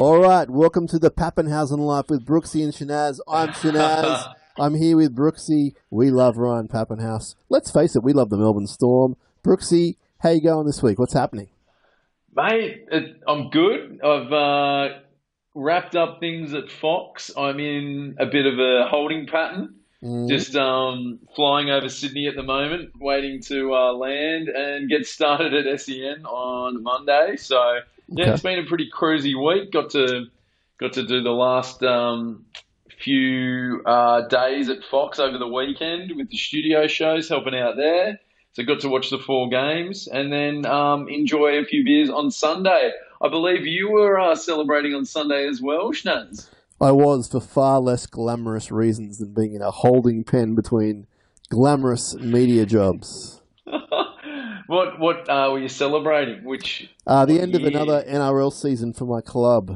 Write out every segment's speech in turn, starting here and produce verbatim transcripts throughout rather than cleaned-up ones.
All right, welcome to the Pappenhausen Life with Brooksy and Shanaz. I'm Shanaz. I'm here with Brooksy. We love Ryan Pappenhaus. Let's face it, we love the Melbourne Storm. Brooksy, how you going this week? What's happening? Mate, it, I'm good. I've uh, wrapped up things at Fox. I'm in a bit of a holding pattern. Mm. Just um, flying over Sydney at the moment, waiting to uh, land and get started at S E N on Monday. So yeah, Okay. it's been a pretty cruisy week. Got to got to do the last um, few uh, days at Fox over the weekend with the studio shows, helping out there. So got to watch the four games and then um, enjoy a few beers on Sunday. I believe you were uh, celebrating on Sunday as well, Schnaz. I was for far less glamorous reasons than being in a holding pen between glamorous media jobs. What what uh, were you celebrating? Which Uh, the what end of year? another N R L season for my club.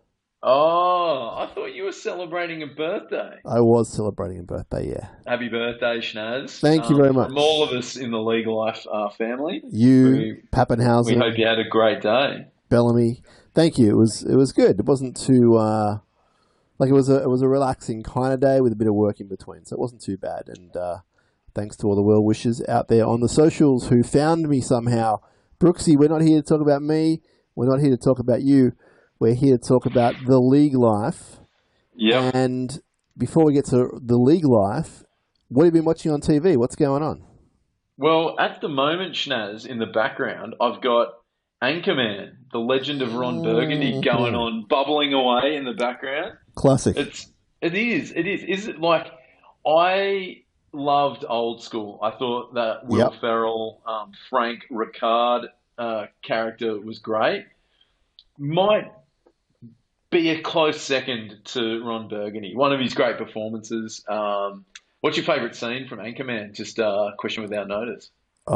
Oh, I thought you were celebrating a birthday. I was celebrating a birthday, yeah. Happy birthday, Schnaz. Thank you Um, very much. From all of us in the Legal Life uh, family, You, we, we Pappenhausen, hope you had a great day. Bellamy. Thank you. It was it was good. It wasn't too uh, like it was a it was a relaxing kind of day with a bit of work in between, so it wasn't too bad. And uh, thanks to all the well wishers out there on the socials who found me somehow. Brooksy, we're not here to talk about me. We're not here to talk about you. We're here to talk about the league life. Yep. And before we get to the league life, what have you been watching on T V? What's going on? Well, at the moment, Schnaz, in the background, I've got Anchorman, the legend of Ron Burgundy, going on, bubbling away in the background. Classic. It's it is it is is it like I loved Old School. I thought that Will Yep. Ferrell, um, Frank Ricard uh, character was great. Might be a close second to Ron Burgundy. One of his great performances. Um, what's your favourite scene from Anchorman? Just a uh, question without notice.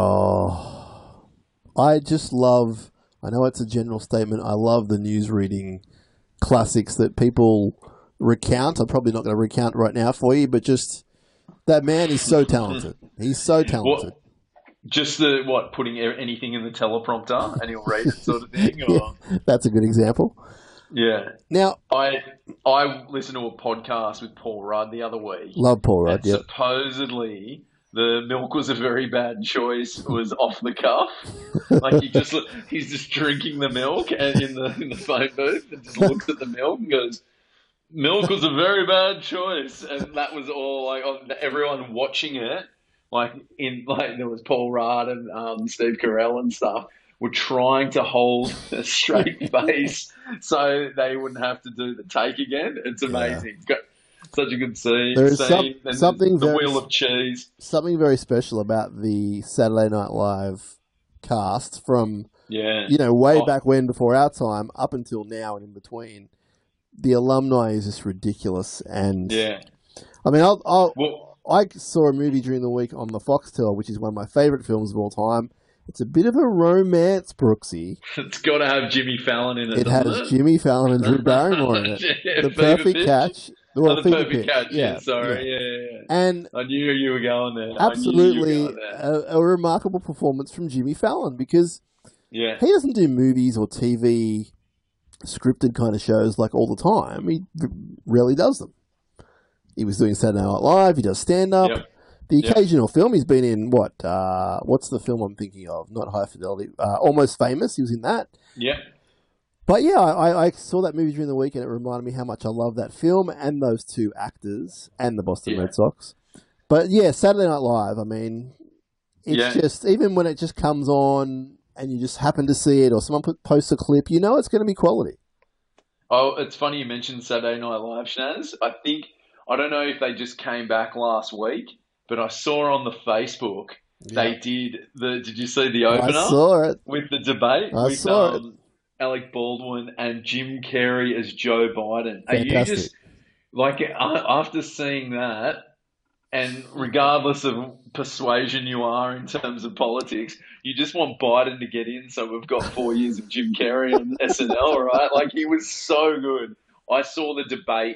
Oh, I just love, I know it's a general statement, I love the news reading classics that people recount. I'm probably not going to recount right now for you, but just that man is so talented. He's so talented. What, just the what putting e- anything in the teleprompter and he'll read it sort of thing. Or, Yeah, that's a good example. yeah. Now, I I listened to a podcast with Paul Rudd the other week. love Paul Rudd, And yep. supposedly the milk was a very bad choice. Was off the cuff. Like he just he's just drinking the milk and in the in the phone booth and just looks at the milk and goes, "Milk was a very bad choice," and that was all. Like on everyone watching it, like in like there was Paul Rudd and um, Steve Carell and stuff, were trying to hold a straight face so they wouldn't have to do the take again. It's amazing. It's got such a good scene. There is some- scene. And something the, the very- wheel of cheese. Something very special about the Saturday Night Live cast from, Yeah, you know, way Oh. back when, before our time, up until now and in between. The alumni is just ridiculous. And, yeah. I mean, I'll, I'll, Well, I saw a movie during the week on the Foxtel, which is one of my favourite films of all time. It's a bit of a romance, Brooksy. it's got to have Jimmy Fallon in it. It has doesn't it? Jimmy Fallon and Drew Barrymore in it. Yeah, The Fever perfect Pitch. catch. Oh, Well, the Fever perfect Pitch. catch. Yeah, Yeah, sorry. yeah. Yeah, yeah, yeah. And I knew you were going there. I knew you were absolutely going there. a, a remarkable performance from Jimmy Fallon, because Yeah. he doesn't do movies or T V scripted kind of shows like all the time. He rarely does them. He was doing Saturday Night Live. He does stand up. Yep. The Yep. occasional film he's been in. What? Uh, what's the film I'm thinking of? Not High Fidelity. Uh, Almost Famous. He was in that. Yeah. But yeah, I, I saw that movie during the week, and it reminded me how much I love that film and those two actors and the Boston Yeah. Red Sox. But yeah, Saturday Night Live. I mean, it's Yeah. just, even when it just comes on and you just happen to see it, or someone put, posts a clip, you know it's going to be quality. Oh, it's funny you mentioned Saturday Night Live, Shanaz. I think, I don't know if they just came back last week, but I saw on the Facebook they did the, did you see the opener? I saw it. With the debate I with saw um, Alec Baldwin and Jim Carrey as Joe Biden. Are you Fantastic. just, like, a- after seeing that, and regardless of persuasion you are in terms of politics, you just want Biden to get in so we've got four years of Jim Carrey on S N L, right? Like, he was so good. I saw the debate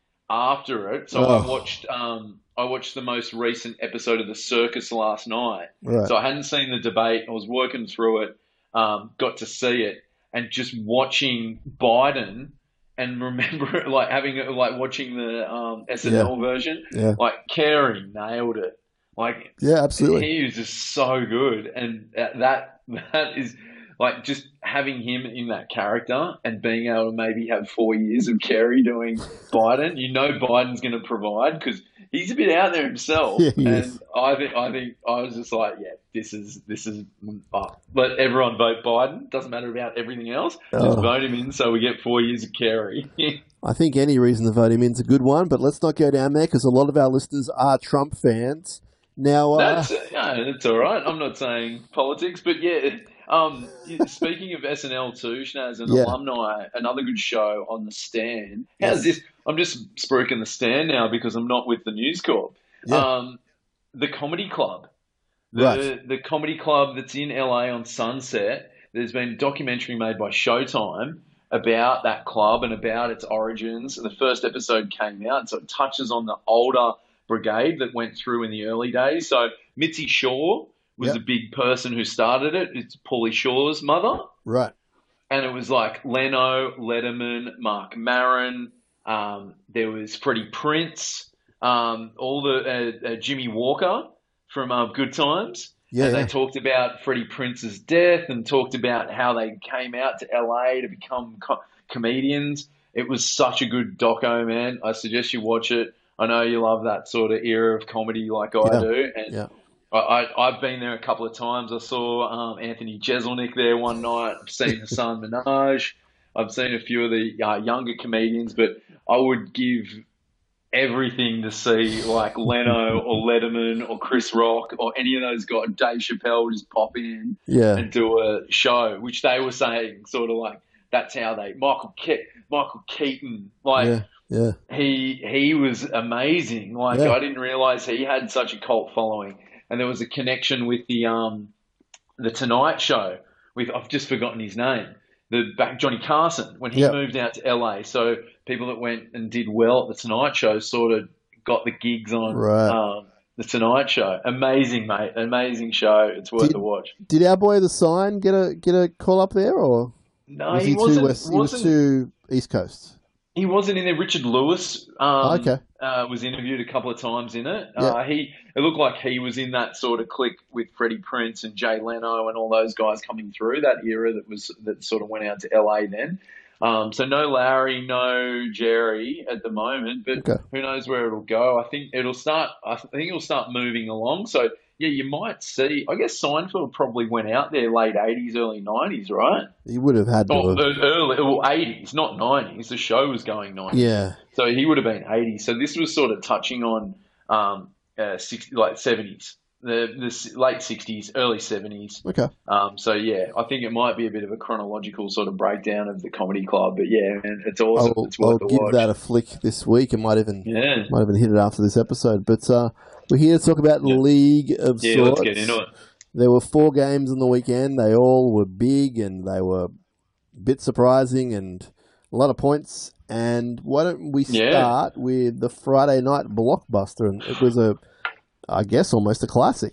after it, so Oh. I watched um, I watched the most recent episode of The Circus last night. Right. So I hadn't seen the debate. I was working through it, um, got to see it, and just watching Biden and remember like having like watching the um, S N L Yeah. version, Yeah. like Carey nailed it. Like Yeah, absolutely. he was just so good, and that that that is like just having him in that character and being able to maybe have four years of Kerry doing Biden. You know, Biden's going to provide because he's a bit out there himself, Yeah, he and is. I think I think I was just like, yeah, this is this is. Oh, let everyone vote Biden. Doesn't matter about everything else. Just Oh, vote him in so we get four years of Kerry. I think any reason to vote him in is a good one, but let's not go down there because a lot of our listeners are Trump fans. Now, uh, That's yeah, that's all right. I'm not saying politics, but yeah. Um, speaking of S N L too, Schnaz, and yeah, alumni, another good show on the Stand. How's yes, this? I'm just spruiking the Stand now because I'm not with the News Corp. yeah, Um, the Comedy Club, right, the the comedy club that's in L A on Sunset. There's been a documentary made by Showtime about that club and about its origins. The first episode came out, so it touches on the older brigade that went through in the early days. So Mitzi Shaw was yep, a big person who started it. It's Paulie Shaw's mother. right, And it was like Leno, Letterman, Mark Maron. Um, there was Freddie Prince, um, all the uh, uh, Jimmy Walker from uh, Good Times. yeah, And they yeah, talked about Freddie Prince's death and talked about how they came out to L A to become co- comedians. It was such a good doco, man. I suggest you watch it. I know you love that sort of era of comedy like I yeah, do, and yeah, I, I, I've been there a couple of times. I saw um, Anthony Jeselnik there one night. I've seen Hassan Minaj. I've seen a few of the uh, younger comedians, but I would give everything to see like Leno or Letterman or Chris Rock or any of those guys. Dave Chappelle just pop in yeah, and do a show, which they were saying sort of like that's how they Michael Ke- Michael Keaton like yeah, yeah, he he was amazing. Like yeah, I didn't realize he had such a cult following, and there was a connection with the um the Tonight Show with I've just forgotten his name. The back Johnny Carson when he yeah, moved out to L A. So people that went and did well at the Tonight Show sort of got the gigs on right. um, the Tonight Show. Amazing, mate. Amazing show. It's worth Did a watch. did our boy the Sign get a get a call up there, or No, was he he too wasn't. west? He was Wasn't too East Coast. He wasn't in there. Richard Lewis Oh, um, okay, uh, was interviewed a couple of times in it. yeah, Uh, he it looked like he was in that sort of clique with Freddie Prince and Jay Leno and all those guys coming through that era that was that sort of went out to L A then. Um, so no Larry, no Jerry at the moment, but okay, who knows where it'll go? I think it'll start. I think it'll start moving along. So yeah, you might see. I guess Seinfeld probably went out there late eighties, early nineties, right? he would have had to Oh, have. uh, early, well, eighties, not nineties. The show was going nineties. Yeah, So he would have been eighties. So this was sort of touching on um, uh, sixty, like seventies, the, the s- late sixties, early seventies. okay. Um, so yeah, I think it might be a bit of a chronological sort of breakdown of the comedy club. But yeah, man, it's awesome. I'll It's I'll worth a give watch. that a flick this week. It might even Yeah, might even hit it after this episode. But uh, we're here to talk about yeah, League of yeah. Sorts. Let's get into it. There were four games on the weekend. They all were big and they were a bit surprising and a lot of points. And why don't we Yeah. start with the Friday night blockbuster? And it was a, I guess, almost a classic.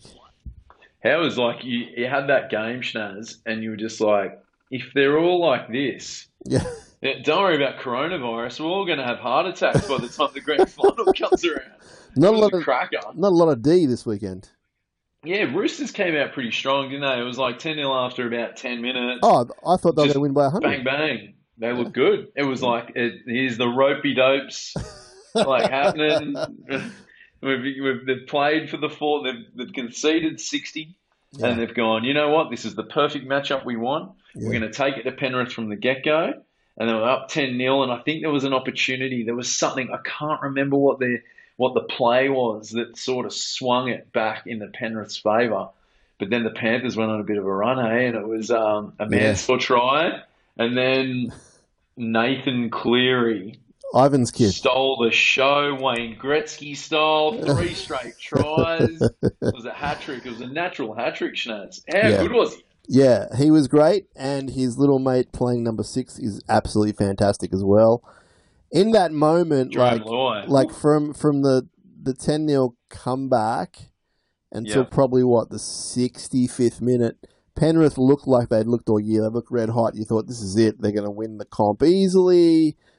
How was like you, you had that game, Schnaz, and you were just like, if they're all like this. Yeah, Yeah, don't worry about coronavirus. We're all going to have heart attacks by the time the grand final comes around. not It a was lot a of cracker. not a lot of D this weekend. Yeah, Roosters came out pretty strong, didn't they? It was like ten nil after about ten minutes. Oh, I thought they were going Just to win by a bang, hundred. bang. They looked good. It was like, it, here's the ropey dopes like happening. We've, we've, they've played for the four. They've, they've conceded sixty. Yeah, And they've gone, you know what? This is the perfect matchup we want. We're yeah, going to take it to Penrith from the get-go. And they were up ten nil, and I think there was an opportunity. There was something, I can't remember what the what the play was that sort of swung it back in the Penrith's favour. But then the Panthers went on a bit of a run, eh? And it was um, a yeah. Mansour try. And then Nathan Cleary Ivan's kid. stole the show. Wayne Gretzky style. Three straight tries. It was a hat-trick. It was a natural hat-trick, Schnaz. How Yeah. good was he? Yeah, he was great, and his little mate playing number six is absolutely fantastic as well. In that moment, Jerome like Luai. like from from the the ten nil comeback until Yeah. probably what the sixty-fifth minute, Penrith looked like they'd looked all year. They looked red hot. You thought this is it. They're going to win the comp easily.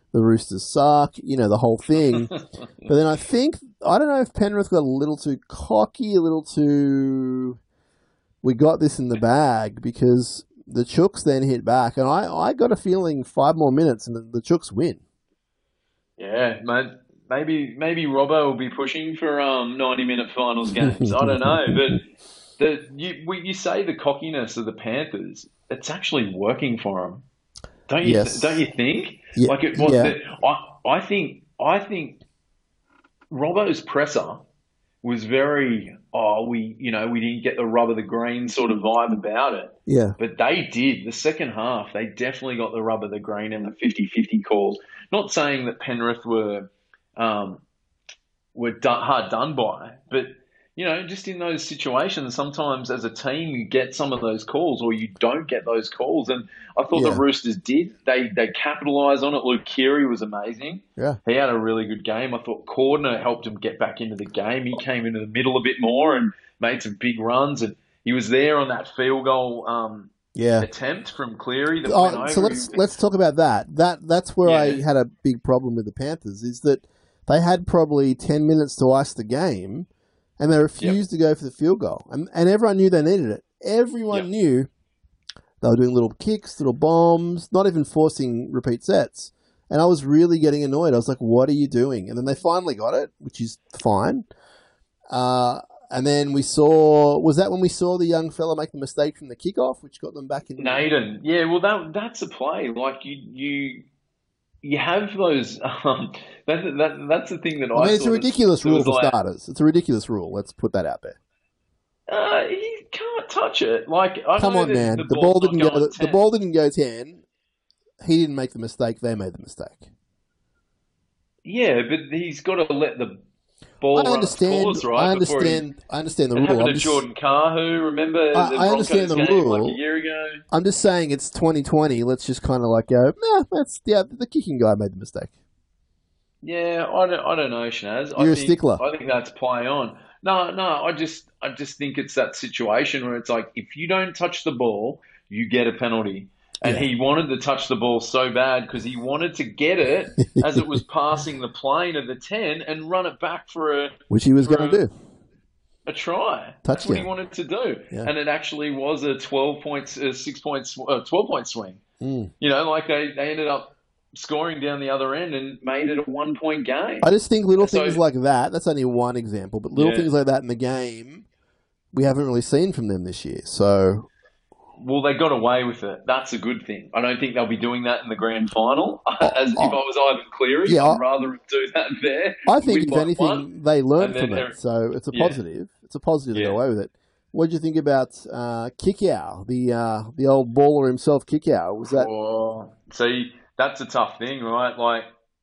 the Roosters suck, you know, the whole thing. But then I think, I don't know if Penrith got a little too cocky, a little too, we got this in the bag, because the Chooks then hit back, and I, I got a feeling five more minutes and the, the Chooks win. Yeah, mate. Maybe maybe Robbo will be pushing for um ninety minute finals games. I don't know, but the you we, you say the cockiness of the Panthers, it's actually working for them, don't you? Yes. Don't you think? Yeah. Like it was. Yeah. The, I I think I think Robbo's presser was very oh we you know we didn't get the rub of the green sort of vibe about it. Yeah. But they did. The second half, they definitely got the rub of the green and the fifty-fifty calls. Not saying that Penrith were um, were done, hard done by, but, you know, just in those situations, sometimes as a team you get some of those calls or you don't get those calls. And I thought Yeah. the Roosters did. They they capitalised on it. Luke Keary was amazing. Yeah. He had a really good game. I thought Cordner helped him get back into the game. He came into the middle a bit more and made some big runs, and he was there on that field goal um, Yeah. attempt from Cleary that went Oh, over. so let's let's talk about that. That that's where I Yeah. had a big problem with the Panthers, is that they had probably ten minutes to ice the game, and they refused to go for the field goal, and and everyone knew they needed it. Everyone Yep. knew they were doing little kicks, little bombs, not even forcing repeat sets. And I was really getting annoyed. I was like, "What are you doing?" And then they finally got it, which is fine. Uh, and then we saw, was that when we saw the young fella make the mistake from the kickoff, which got them back in? Naden, yeah, well, that that's a play. Like you, you, you have those. Um, that, that that's the thing that I. I mean, it's a thought ridiculous it rule was for like, starters. It's a ridiculous rule. Let's put that out there. Uh, you can't touch it. Like I Come know on, that man. The, The ball ball's not didn't go. going The, the ten. ball didn't go ten. He didn't make the mistake. They made the mistake. Yeah, but he's got to let the ball I run understand. its course, right? I before he- understand. I understand the It rule. happened I'm to just, Jordan Cahu. Remember I- the I understand Broncos the game rule. like a year ago? I'm just saying it's twenty twenty. Let's just kind of like go. Nah, that's yeah. The kicking guy made the mistake. Yeah, I don't, I don't know, Shanaz. I You're a think, stickler. I think that's play on. No, no, I just, I just think it's that situation where it's like, if you don't touch the ball, you get a penalty. And Yeah. he wanted to touch the ball so bad because he wanted to get it as it was passing the plane of the ten and run it back for a, Which he was for going to a- do. a try. That's what he Touchdown. wanted to do. Yeah. And it actually was a twelve points, a six points, uh, twelve point swing. Mm. You know, like they, they ended up scoring down the other end and made it a one point game. I just think little So- things like that. That's only one example, but little Yeah. things like that in the game, we haven't really seen from them this year. So Well, they got away with it. That's a good thing. I don't think they'll be doing that in the grand final. As if I was Ivan Cleary, Yeah, I- I'd rather do that there. I think, win if by anything, one. they learn and then from they're- it. So it's a Yeah. positive. It's a positive to Yeah. go away with it. What did you think about uh, Kickow, the uh, the old baller himself, Kickow? Was that Oh, see, that's a tough thing, right? Like,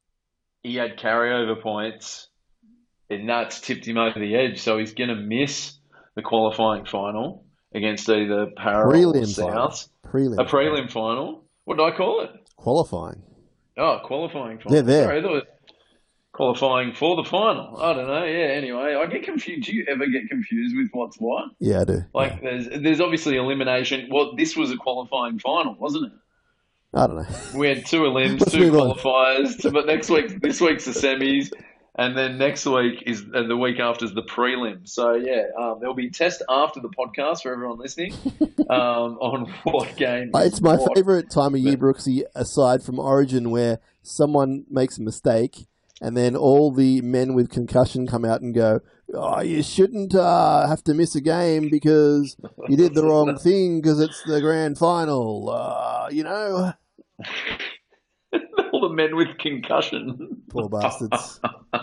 he had carryover points, and that's tipped him over the edge. So he's going to miss the qualifying final against either Para or prelim final? South. Prelim. A prelim final. What did I call it? Qualifying. Oh, qualifying final. They're there. Sorry, I thought it was qualifying for the final. I don't know. Yeah, anyway, I get confused. Do you ever get confused with what's what? Yeah, I do. Like, there's there's obviously elimination. Well, this was a qualifying final, wasn't it? I don't know. We had two elims, Let's two move on. qualifiers, two- but next week, this week's the semis, and then next week is, and the week after is the prelim. So yeah, um, there'll be a test after the podcast for everyone listening um, on what game. Uh, It's my what. favourite time of year, Brooksy, aside from Origin, where someone makes a mistake and then all the men with concussion come out and go, oh, you shouldn't uh, have to miss a game because you did the wrong thing because it's the grand final. Uh, you know, All the men with concussion. poor bastards.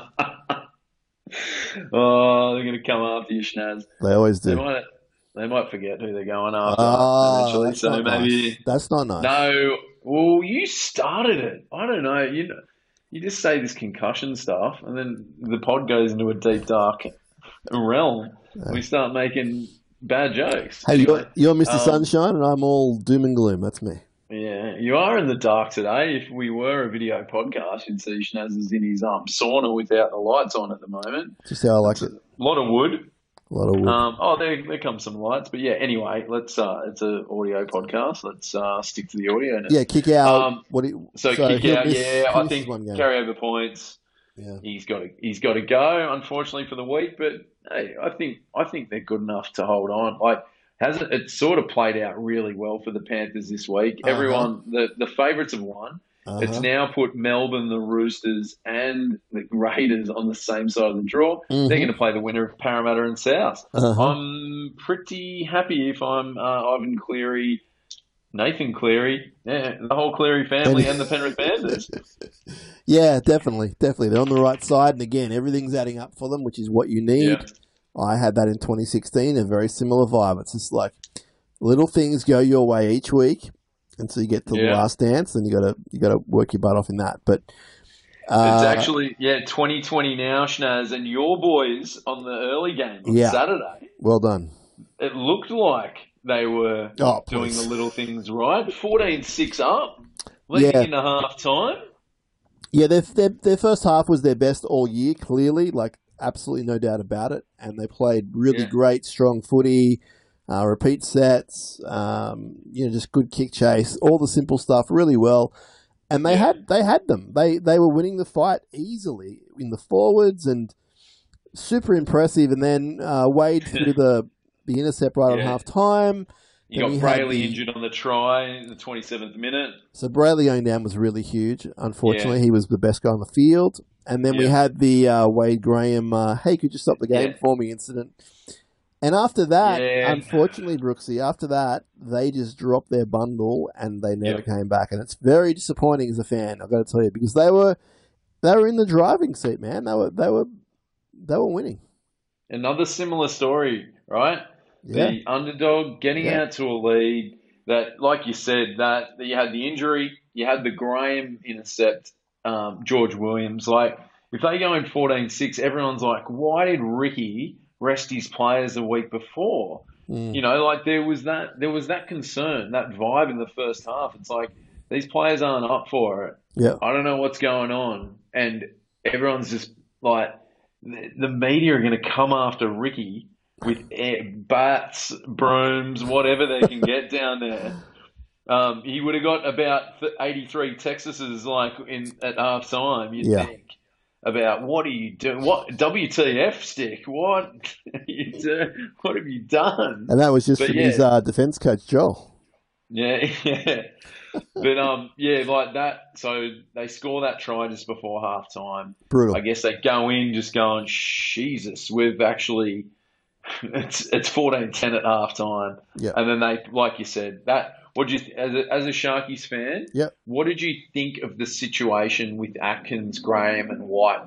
Oh, they're going to come after you, Schnaz. They always They do. might, they might forget who they're going after Ah, eventually. that's So not maybe nice. That's not nice. no. Well, you started it. I don't know. You know, you just say this concussion stuff, and then the pod goes into a deep dark realm. We start making bad jokes. Hey, Anyway, you're, you're Mister um, Sunshine, and I'm all doom and gloom. That's me. Yeah, you are in the dark today. If we were a video podcast, you'd see Schnaz is in his um, sauna without the lights on at the moment. Just how I like it. A lot of wood. A lot of wood. Um, oh, there, there comes some lights, but yeah. Anyway, let's. Uh, it's an audio podcast. Let's uh, stick to the audio now. Yeah, kick out. Um, what? Do you, so, so kick he'll out. miss, Yeah, he I misses think one game. carryover points. Yeah. He's got to. He's got to go. Unfortunately for the week, but hey, I think I think they're good enough to hold on. Like, has it? It sort of played out really well for the Panthers this week. Uh-huh. Everyone, the the favourites have won. Uh-huh. It's now put Melbourne, the Roosters, and the Raiders on the same side of the draw. Mm-hmm. They're going to play the winner of Parramatta and South. Uh-huh. I'm pretty happy if I'm uh, Ivan Cleary, Nathan Cleary, yeah, the whole Cleary family, and, and the Penrith Panthers. Yeah, definitely, definitely. They're on the right side, and again, everything's adding up for them, which is what you need. Yeah. I had that in twenty sixteen, a very similar vibe. It's just like little things go your way each week. Until you get to Yeah. the last dance, then you gotta you gotta work your butt off in that. But uh, it's actually yeah, twenty twenty now, Schnaz, and your boys on the early game on Yeah. Saturday. Well done. It looked like they were Oh, doing please. the little things right. fourteen six up, leading Yeah. into half time. Yeah, their, their their first half was their best all year. Clearly, like absolutely no doubt about it, and they played really Yeah. great, strong footy. Uh, repeat sets, um, you know, just good kick chase, all the simple stuff really well, and they Yeah. had they had them. They they were winning the fight easily in the forwards and super impressive. And then uh, Wade threw the the intercept right Yeah. on half time. You Then got we had Brayley the- injured on the try in the twenty-seventh minute. So Brayley going down was really huge. Unfortunately, Yeah. he was the best guy on the field. And then we Yeah. had the uh, Wade Graham, uh, hey, could you stop the game Yeah. for me incident. And after that, Yeah. unfortunately, Brooksy, after that, they just dropped their bundle and they never Yeah. came back. And it's very disappointing as a fan, I've got to tell you, because they were they were in the driving seat, man. They were they were they were winning. Another similar story, right? Yeah. The underdog getting Yeah. out to a lead. That, like you said, that, that you had the injury, you had the Graham intercept, um, George Williams. Like, if they go in fourteen six, everyone's like, why did Ricky rest his players a week before? Mm. You know, like there was that there was that concern, that vibe in the first half. It's like these players aren't up for it. Yeah. I don't know what's going on, and everyone's just like the, the media are going to come after Ricky with air, bats, brooms, whatever they can get down there. Um, he would have got about eighty-three Texases like in at half time. You Yeah. think about what are you doing? What W T F stick? What are you do? What have you done? And that was just But from yeah. his uh, defense coach, Joel. Yeah, yeah. But um, yeah, like that. So they score that try just before half time. Brutal. I guess they go in just going, Jesus, we've actually it's it's fourteen ten at half time. Yeah. And then they, like you said, that what did you as a as a Sharkies fan? Yep. What did you think of the situation with Atkins, Graham, and White?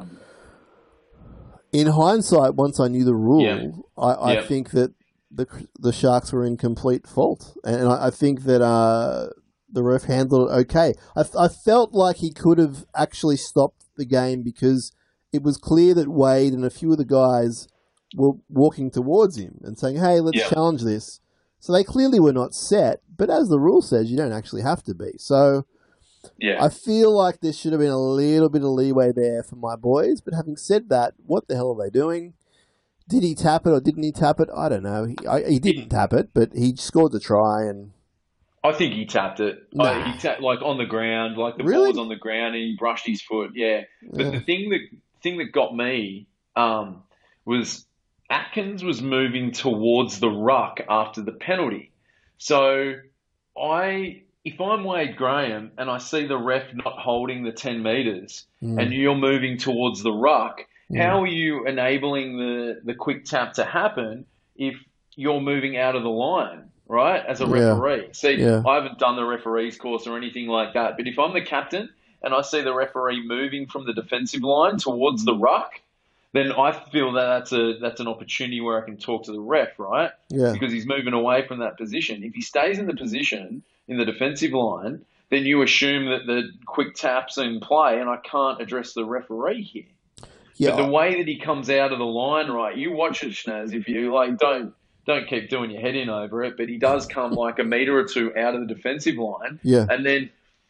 In hindsight, once I knew the rule, Yeah. I, I Yeah. think that the the Sharks were in complete fault, and I, I think that uh, the ref handled it okay. I, I felt like he could have actually stopped the game because it was clear that Wade and a few of the guys were walking towards him and saying, "Hey, let's Yeah. challenge this." So they clearly were not set, but as the rule says, you don't actually have to be. So Yeah. I feel like there should have been a little bit of leeway there for my boys. But having said that, what the hell are they doing? Did he tap it or didn't he tap it? I don't know. He, I, he didn't tap it, but he scored the try. And I think he tapped it. Nah. Uh, he tapped like on the ground, like the Really? ball was on the ground, and he brushed his foot. Yeah, but Yeah. the thing that thing that got me um, was Atkins was moving towards the ruck after the penalty. So I, if I'm Wade Graham and I see the ref not holding the ten meters, Mm. and you're moving towards the ruck, Mm. how are you enabling the the quick tap to happen if you're moving out of the line? Right, as a Yeah. referee. See, Yeah. I haven't done the referee's course or anything like that, but if I'm the captain and I see the referee moving from the defensive line towards the ruck, then I feel that that's a that's an opportunity where I can talk to the ref, right? yeah, Because he's moving away from that position. If he stays in the position in the defensive line, then you assume that the quick tap's in play, and I can't address the referee here. yeah, But the way that he comes out of the line, right? You watch it, Schnaz. If you like, don't don't keep doing your head in over it. But he does come like a meter or two out of the defensive line, yeah, and then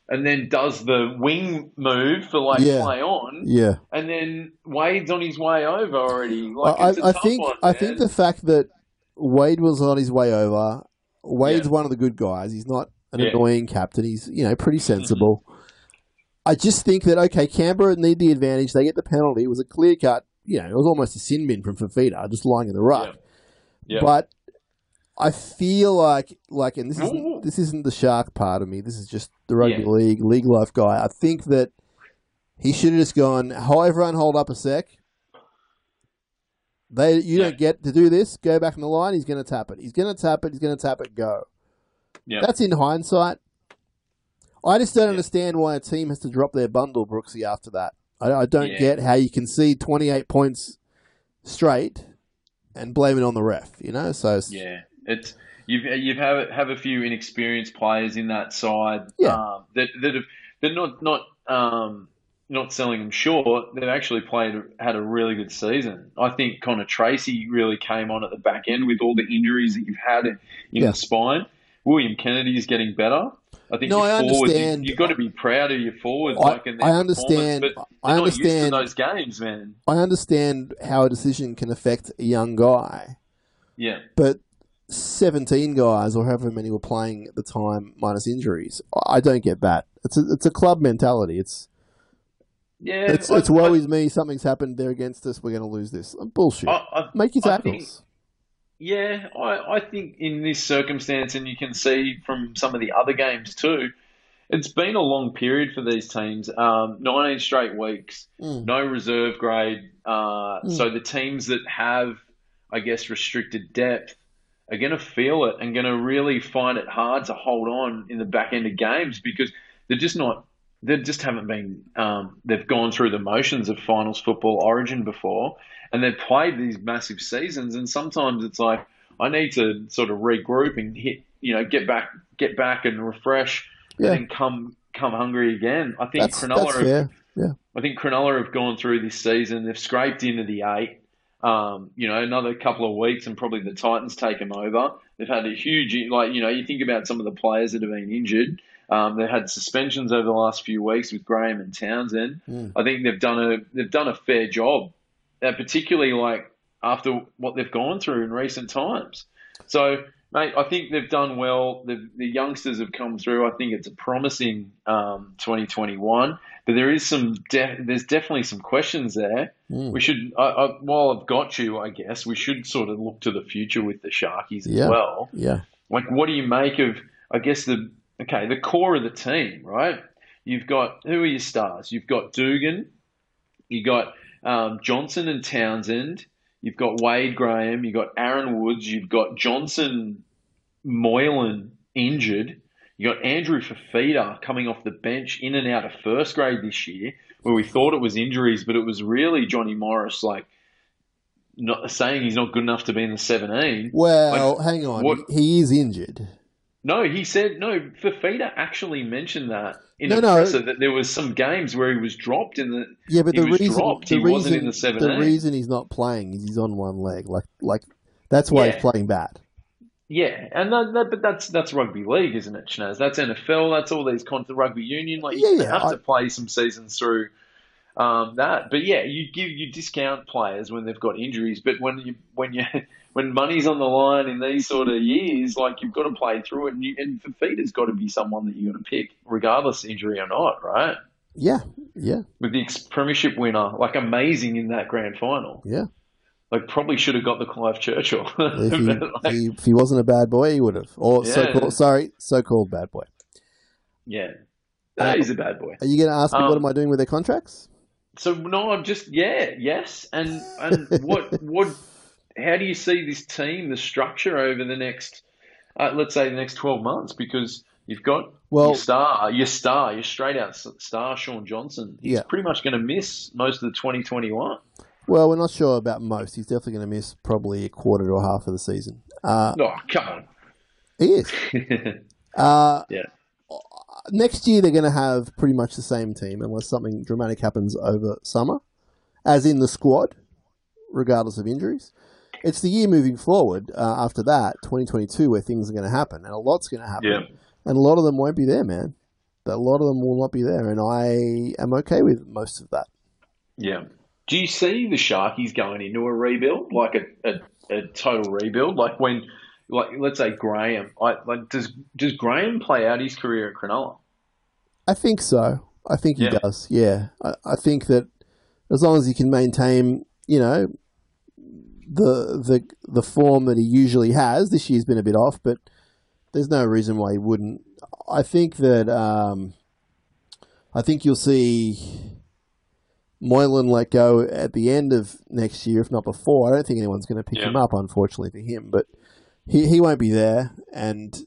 and then does the wing move for like Yeah, play on, yeah. and then Wade's on his way over already. I, Like it's a I I tough think one, I think the man. fact that Wade was on his way over. Yeah, Wade's one of the good guys. He's not an yeah, annoying captain. He's you know pretty sensible. I just think that okay, Canberra need the advantage. They get the penalty. It was a clear cut. You know, it was almost a sin bin from Fafita, just lying in the yeah, ruck. yeah. But I feel like like, and this isn't Ooh, this isn't the shark part of me. This is just the yeah, rugby league league life guy. I think that he should have just gone. Oh, everyone, hold up a sec. They, you yeah, don't get to do this. Go back in the line. He's going to tap it. He's going to tap it. He's going to tap it. Go. yeah, That's in hindsight. I just don't yeah, understand why a team has to drop their bundle, Brooksy, after that. I, I don't yeah, get how you can see twenty-eight points straight and blame it on the ref, you know? So, yeah. It's you've you've have have a few inexperienced players in that side yeah, um, that that have they're not not um, not selling them short. They've actually played had a really good season. I think Connor Tracy really came on at the back end with all the injuries that you've had in, in yeah. the spine. William Kennedy is getting better. I think No, your I forwards, you, understand. you've got to be proud of your forwards, I, like in I their performance, understand. but I they're not used to understand. those games, man. I understand how a decision can affect a young guy, Yeah, but seventeen guys or however many were playing at the time minus injuries. I don't get that. It's a, it's a club mentality. It's yeah. it's I, it's I, woe is me. Something's happened. They're against us. We're going to lose this. Bullshit. I, I, Make your I think. tackles. Yeah, I, I think in this circumstance, and you can see from some of the other games too, it's been a long period for these teams. Um, nineteen straight weeks, Mm, no reserve grade. Uh, mm. so the teams that have, I guess, restricted depth are going to feel it and going to really find it hard to hold on in the back end of games because they're just not. They just haven't been. Um, they've gone through the motions of finals football origin before, and they've played these massive seasons. And sometimes it's like I need to sort of regroup and hit, you know, get back, get back and refresh, and Yeah, then come come hungry again. I think that's that's Cronulla have. fair. Yeah, I think Cronulla have gone through this season. They've scraped into the eight. Um, you know, another couple of weeks, and probably the Titans take them over. They've had a huge, like, you know, you think about some of the players that have been injured. Um, they've had suspensions over the last few weeks with Graham and Townsend. mm. I think they've done a they've done a fair job, uh, particularly like after what they've gone through in recent times. So, mate, I think they've done well. The, the youngsters have come through. I think it's a promising um, twenty twenty-one, but there is some de- there's definitely some questions there. Mm. We should, I, I, while I've got you, I guess we should sort of look to the future with the Sharkies as Yeah, well. yeah, Like, what do you make of, I guess, the, okay, the core of the team, right? You've got, who are your stars? You've got Dugan, you've got um, Johnson and Townsend, you've got Wade Graham, you've got Aaron Woods, you've got Johnson Moylan injured, you've got Andrew Fafita coming off the bench in and out of first grade this year, where we thought it was injuries, but it was really Johnny Morris, like, not saying he's not good enough to be in the seventeen. Well, Like, hang on. what? He, he is injured. No, he said no. Fafita actually mentioned that in No, a no. presser that there was some games where he was dropped in the. Yeah, but He the was reason dropped. the He reason wasn't in the the seventeen. reason he's not playing is he's on one leg. Like like that's why he's Yeah, playing bad. yeah, and that, that, but that's that's rugby league, isn't it, Shanaz? That's N F L. That's all these con- rugby union. Like Yeah, you're yeah. gonna have I, to play some seasons through um, that. But yeah, you give you discount players when they've got injuries. But when you when you when money's on the line in these sort of years, like you've got to play through it. And, you, and Fafita's got to be someone that you're going to pick, regardless injury or not, right? yeah, yeah, With the ex- premiership winner, like amazing in that grand final. yeah. Like probably should have got the Clive Churchill. If he, like, he if he wasn't a bad boy, he would have. Or so yeah, called sorry, so called bad boy. yeah, Uh, Uh, he's a bad boy. are you going to ask me what Um, am I doing with their contracts? so no, I'm just yeah, yes, and and what what? How do you see this team, the structure over the next, uh, let's say the next twelve months? Because you've got Well, your star, your star, your straight out star, Sean Johnson. He's yeah. pretty much going to miss most of the twenty twenty-one. Well, we're not sure about most. He's definitely going to miss probably a quarter to a half of the season. Uh, Oh, come he is. on. Uh, Yeah, next year they're going to have pretty much the same team unless something dramatic happens over summer, as in the squad, regardless of injuries. It's the year moving forward uh, after that, twenty twenty-two, where things are going to happen, and a lot's going to happen, yeah, and a lot of them won't be there, man. a lot of them will not be there, and I am okay with most of that. Yeah. Do you see the Sharkies going into a rebuild, like a, a, a total rebuild? Like when, like let's say Graham, like, like does does Graham play out his career at Cronulla? I think so. I think he Yeah. does. Yeah, I, I think that as long as he can maintain, you know, the the the form that he usually has. This year's been a bit off, but there's no reason why he wouldn't. I think that um, I think you'll see Moylan let go at the end of next year, if not before. I don't think anyone's going to pick Yeah. him up, unfortunately for him, but he he won't be there, and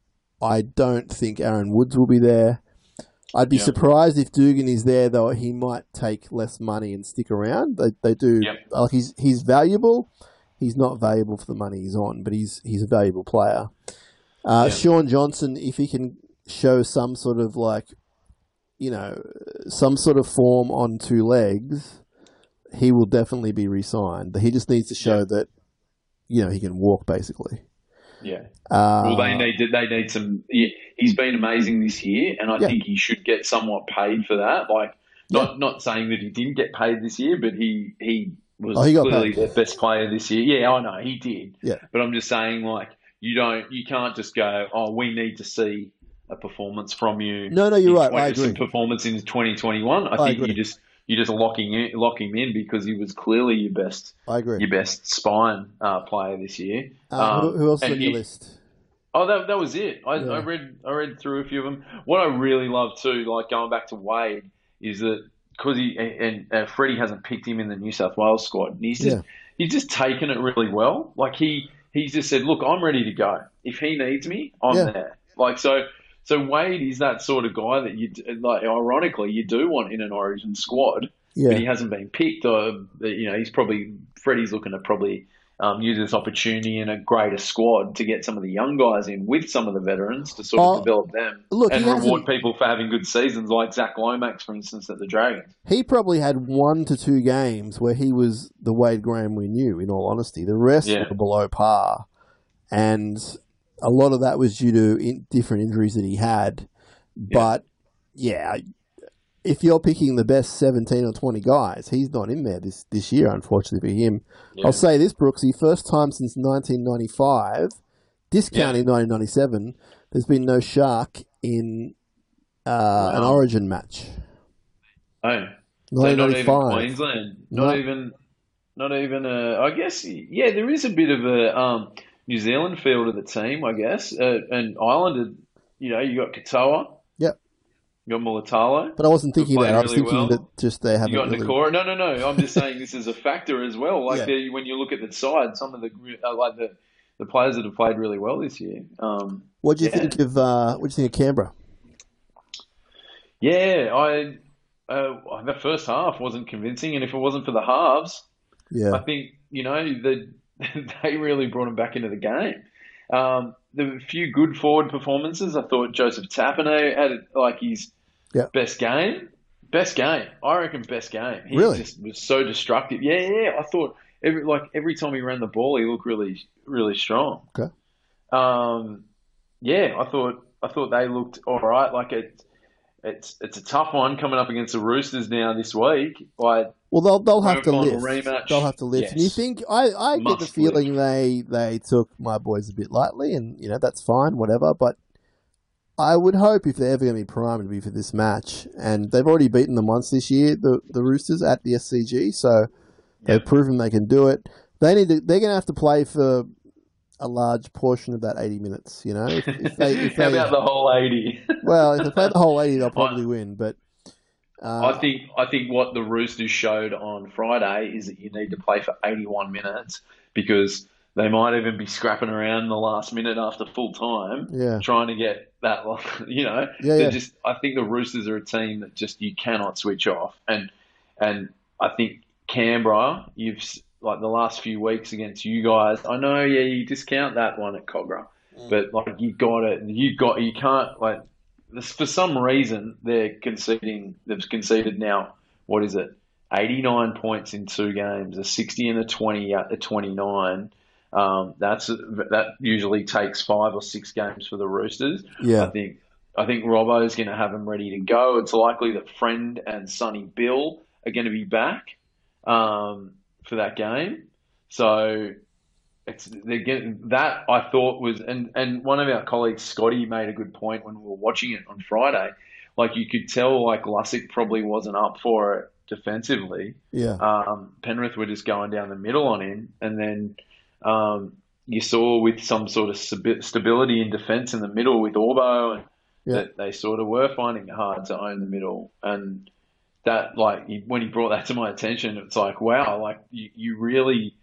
I don't think Aaron Woods will be there. I'd be Yeah. surprised if Dugan is there, though. He might take less money and stick around. They they do. Yep. Like he's he's valuable. He's not valuable for the money he's on, but he's he's a valuable player. Uh, Yeah. Sean Johnson, if he can show some sort of like, you know, some sort of form on two legs, he will definitely be re-signed. He just needs to show Yeah. that, you know, he can walk basically. Yeah. Uh, Well, they need they need some. he- He's been amazing this year, and I Yeah. think he should get somewhat paid for that. Like, not not saying that he didn't get paid this year, but he he was Oh, he got clearly paid. the best player this year. Yeah, I know he did. Yeah. But I'm just saying, like, you don't, you can't just go, oh, we need to see a performance from you. No, no, you're in right. twenty I agree. Some performance in twenty twenty-one. I, I think agree. you just you just locking in, lock him in because he was clearly your best I agree. your best spine uh, player this year. Uh, who, Um, who else is and on your he- list? Oh, that that was it. I, Yeah. I read I read through a few of them. What I really love too, like going back to Wade, is that because he and, and uh, Freddie hasn't picked him in the New South Wales squad, and he's just Yeah. he's just taken it really well. Like he he's just said, look, I'm ready to go. If he needs me, I'm Yeah. there. Like so. So Wade is that sort of guy that you like. Ironically, you do want in an Origin squad, Yeah. but he hasn't been picked. Or you know, he's probably Freddie's looking to probably um, use this opportunity in a greater squad to get some of the young guys in with some of the veterans to sort of Oh, develop them look, and he reward hasn't- people for having good seasons, like Zach Lomax, for instance, at the Dragons. He probably had one to two games where he was the Wade Graham we knew, in all honesty. The rest Yeah. were below par. And a lot of that was due to in, different injuries that he had. But, yeah, if you're picking the best seventeen or twenty guys, he's not in there this, this year, unfortunately for him. Yeah. I'll say this, Brooksy, first time since nineteen ninety-five, discounting nineteen ninety-seven, there's been no Shark in uh, an Wow. Origin match. Oh, so not even nineteen ninety-five. Queensland, not No. even, not even. Uh, I guess yeah, there is a bit of a um, New Zealand feel to the team, I guess, uh, and Islander. You know, you got Katoa, Yep. you got Mulatalo. But I wasn't thinking played that. I was really thinking well. that just they haven't You got really... Nakora. No, no, no. I'm just saying this is a factor as well. Like Yeah. the, when you look at the side, some of the uh, like the, the players that have played really well this year. Um, What do you yeah. think of uh, what do you think of Canberra? yeah, I uh, the first half wasn't convincing, and if it wasn't for the halves, Yeah. I think you know the, they really brought him back into the game. Um, there were a few good forward performances. I thought Joseph Tapine had like his Yeah. best game. Best game. I reckon best game. He Really? just was so destructive. Yeah, yeah. I thought every like every time he ran the ball, he looked really, really strong. Okay. Um, yeah, I thought I thought they looked all right. Like it, it's it's a tough one coming up against the Roosters now this week. Like Well, they'll they'll have to Grand lift. final rematch. They'll have to lift. And you Yes. think I, I get the Must feeling they they took my boys a bit lightly, and you know that's fine, whatever. But I would hope if they're ever going to be primed to be for this match, and they've already beaten them once this year, the the Roosters at the S C G, so they've Yeah. proven they can do it. They need to. They're going to have to play for a large portion of that eighty minutes. You know, if, if they if How they about the whole eighty? well, if they play the whole eighty, they'll probably win. But uh, I think I think what the Roosters showed on Friday is that you need to play for eighty-one minutes because they might even be scrapping around the last minute after full time, Yeah. trying to get that. You know, Yeah, they're yeah. just. I think the Roosters are a team that just you cannot switch off, and and I think Canberra, you've s- like the last few weeks against you guys. I know, yeah, you discount that one at Cogra, but like you got it, you got you can't like. This, for some reason, they're conceding. They've conceded now. What is it? eighty-nine points in two games. A sixty and a twenty. A twenty-nine. Um, that's that usually takes five or six games for the Roosters. Yeah. I think I think Robbo's going to have him ready to go. It's likely that Friend and Sonny Bill are going to be back um, for that game. So it's they're getting that I thought was and and one of our colleagues, Scotty, made a good point when we were watching it on Friday. Like you could tell, like Lussick probably wasn't up for it defensively. Yeah. Um, Penrith were just going down the middle on him, and then um, you saw with some sort of stabi- stability in defence in the middle with Orbo, and Yeah. that they sort of were finding it hard to own the middle, and that like he- when he brought that to my attention, it's like wow, like you, you really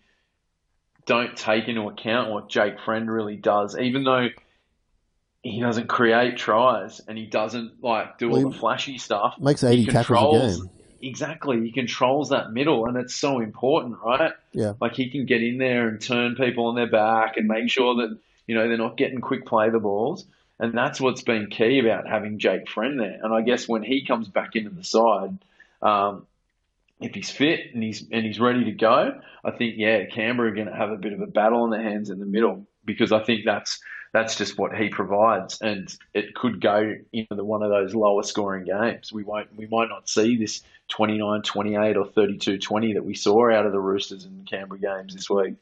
don't take into account what Jake Friend really does, even though he doesn't create tries and he doesn't like do Well, all he the flashy stuff. makes He eighty tackles a controls game. exactly. He controls that middle, and it's so important, right? Yeah. Like he can get in there and turn people on their back and make sure that you know they're not getting quick play the balls. And that's what's been key about having Jake Friend there. And I guess when he comes back into the side, um, if he's fit and he's and he's ready to go, I think yeah, Canberra are going to have a bit of a battle on their hands in the middle because I think that's that's just what he provides, and it could go into the, one of those lower scoring games. We won't we might not see this twenty-nine twenty-eight or thirty-two twenty that we saw out of the Roosters and Canberra games this week.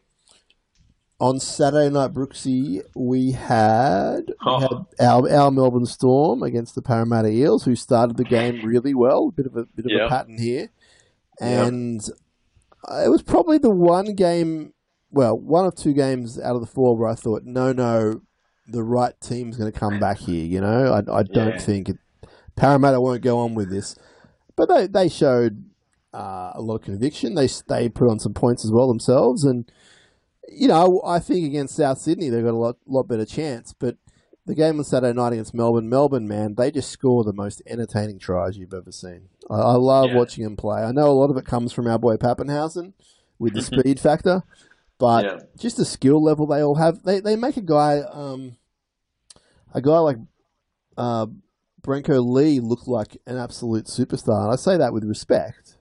On Saturday night, Brooksy, we had, we Oh. had our, our Melbourne Storm against the Parramatta Eels, who started the game really well. A bit of a bit of Yep. a pattern here, Yep. and it was probably the one game, well, one of two games out of the four where I thought, no, no, the right team's going to come back here. You know, I, I don't Yeah. think it, Parramatta won't go on with this, but they they showed uh, a lot of conviction. They they put on some points as well themselves, and you know, I think against South Sydney they've got a lot lot better chance. But the game on Saturday night against Melbourne, Melbourne, man, they just score the most entertaining tries you've ever seen. I, I love Yeah. watching them play. I know a lot of it comes from our boy Pappenhausen with the speed factor, but Yeah. just the skill level they all have. They they make a guy, um, a guy like uh, Brenko Lee look like an absolute superstar, and I say that with respect.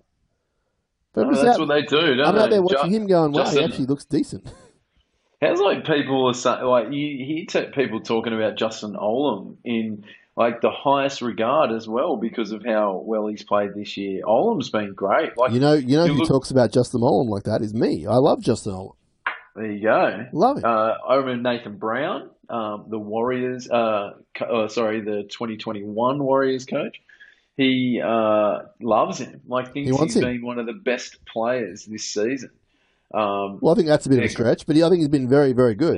But I'm No, just that's out- what they do, don't I'm they? out there watching Ju- him going, wow, he Justin- actually looks decent. How's like people are saying, like you hear t- people talking about Justin Olam in like the highest regard as well because of how well he's played this year. Olam's been great. Like You know, you know you who look- talks about Justin Olam like that is me. I love Justin Olam. there you go. Love him. Uh, I remember Nathan Brown, um, the Warriors. Uh, co- uh, sorry, the twenty twenty-one Warriors coach. He uh, loves him. Like thinks He wants he's him. been one of the best players this season. Um, Well, I think that's a bit of a yeah. stretch, but he, I think he's been very, very good.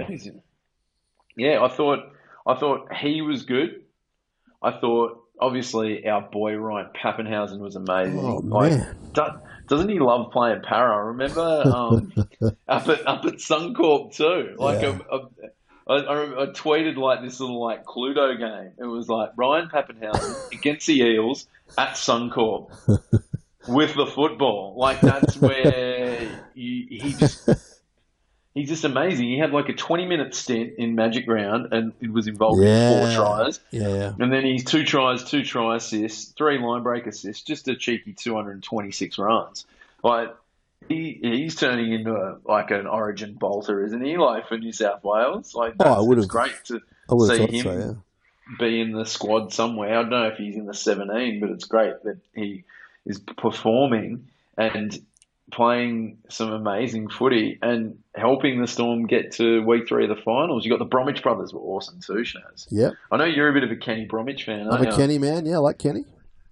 Yeah, I thought I thought he was good. I thought obviously our boy Ryan Pappenhausen was amazing. Oh, Like, man. do, doesn't he love playing para? I remember um, up at up at Suncorp too. Like Yeah. a, a, I, I, I tweeted like this little like Cluedo game. It was like Ryan Pappenhausen against the Eels at Suncorp with the football. Like that's where you, he just he's just amazing. He had like a twenty minute stint in Magic Round and it was involved Yeah. in four tries. Yeah. And then he's two tries, two try assists, three line break assists, just a cheeky two hundred twenty-six runs. Like he he's turning into a, like an Origin bolter, isn't he? Like for New South Wales. Like Oh, I that's, would've- it's great to I would have see thought him so, yeah. be in the squad somewhere. I don't know if he's in the seventeen, but it's great that he is performing and playing some amazing footy and helping the Storm get to week three of the finals. You got the Bromwich brothers were awesome too, Shaz. Yep. I know you're a bit of a Kenny Bromwich fan, I'm aren't a you? Kenny man. Yeah, I like Kenny.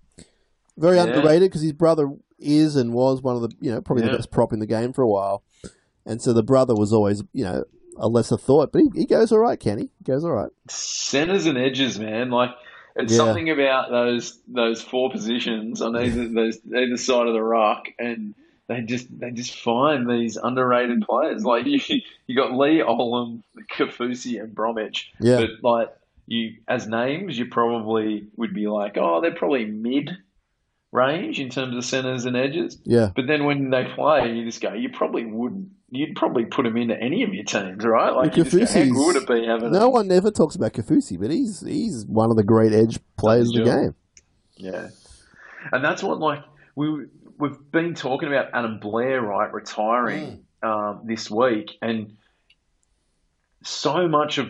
Very Yeah. underrated because his brother is and was one of the, you know, probably Yeah. the best prop in the game for a while. And so the brother was always, you know, a lesser thought. But he, he goes all right, Kenny. He goes all right. Centers and edges, man. Like it's Yeah. something about those those four positions on either those either side of the rock, and they just they just find these underrated players. Like you you got Lee Olam, Kafusi, and Bromwich. Yeah. But like you as names, you probably would be like, oh, they're probably mid range in terms of centers and edges. Yeah. But then when they play, you just go, you probably wouldn't. You'd probably put them into any of your teams, right? Like, you just go, how Kafusi's- good would it be having No them? one ever talks about Kafusi, but he's he's one of the great edge players of the Sure. game. Yeah, and that's what like we we've been talking about Adam Blair, right, retiring um, this week, and so much of the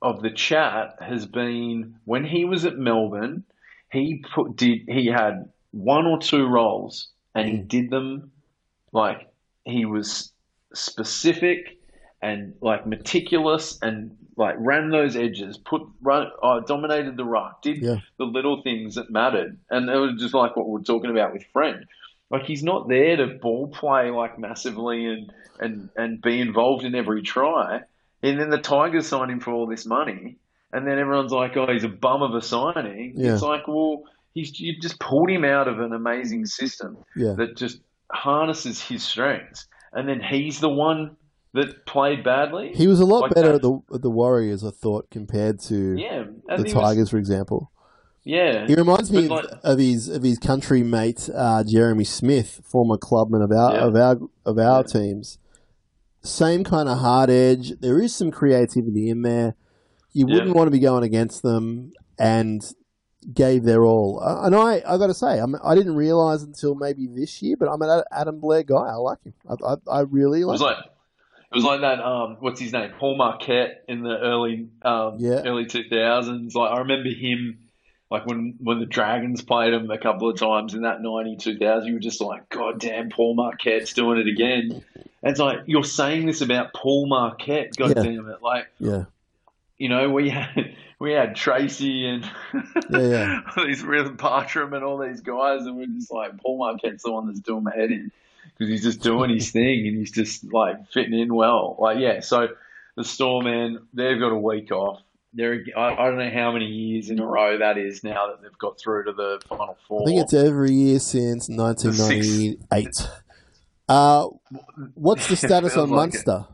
of the chat has been when he was at Melbourne, he put did he had one or two roles and he Mm. did them like he was specific and like meticulous and like ran those edges, put run, uh, dominated the ruck, did Yeah. the little things that mattered, and it was just like what we're talking about with Friend. Like he's not there to ball play like massively and and and be involved in every try. And then the Tigers signed him for all this money, and then everyone's like, "Oh, he's a bum of a signing." Yeah. It's like, well, he's you just pulled him out of an amazing system Yeah. that just harnesses his strengths, and then he's the one that played badly. He was a lot Like better that- at the at the Warriors, I thought, compared to Yeah, and the he was- Tigers, for example. yeah, He reminds me But of, like- of his of his country mate uh, Jeremy Smith, former clubman of our Yeah. of our of our Yeah. teams. Same kind of hard edge. There is some creativity in there. You Yeah. wouldn't want to be going against them, and gave their all. Uh, and I I got to say, I'm, I didn't realize until maybe this year, but I'm an Adam Blair guy. I like him. I I, I really It like. was him. like it was like that. Um, what's his name? Paul Marquette in the early um, Yeah. early two thousands. Like I remember him, like when when the Dragons played him a couple of times in that ninety two thousand. You were just like, God damn, Paul Marquette's doing it again. And it's like you're saying this about Paul Marquette. God Yeah. damn it! Like Yeah, you know, we had we had Tracy and Yeah, yeah. these real Bartram and all these guys, and we're just like Paul Marquette's the one that's doing my head in because he's just doing his thing and he's just like fitting in well. Like yeah, so the Storm, man, they've got a week off. They're I, I don't know how many years in a row that is now that they've got through to the final four. I think it's every year since nineteen ninety-eight. Uh, what's the status Feels on like it. Munster?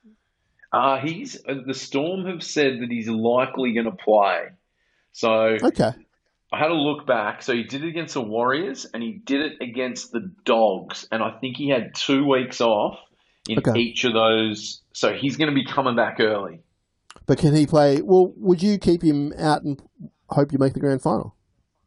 Uh, he's uh, the Storm have said that he's likely going to play. So Okay. I had a look back. So he did it against the Warriors and he did it against the Dogs. And I think he had two weeks off in Okay. each of those. So he's going to be coming back early. But can he play? Well, would you keep him out and hope you make the grand final?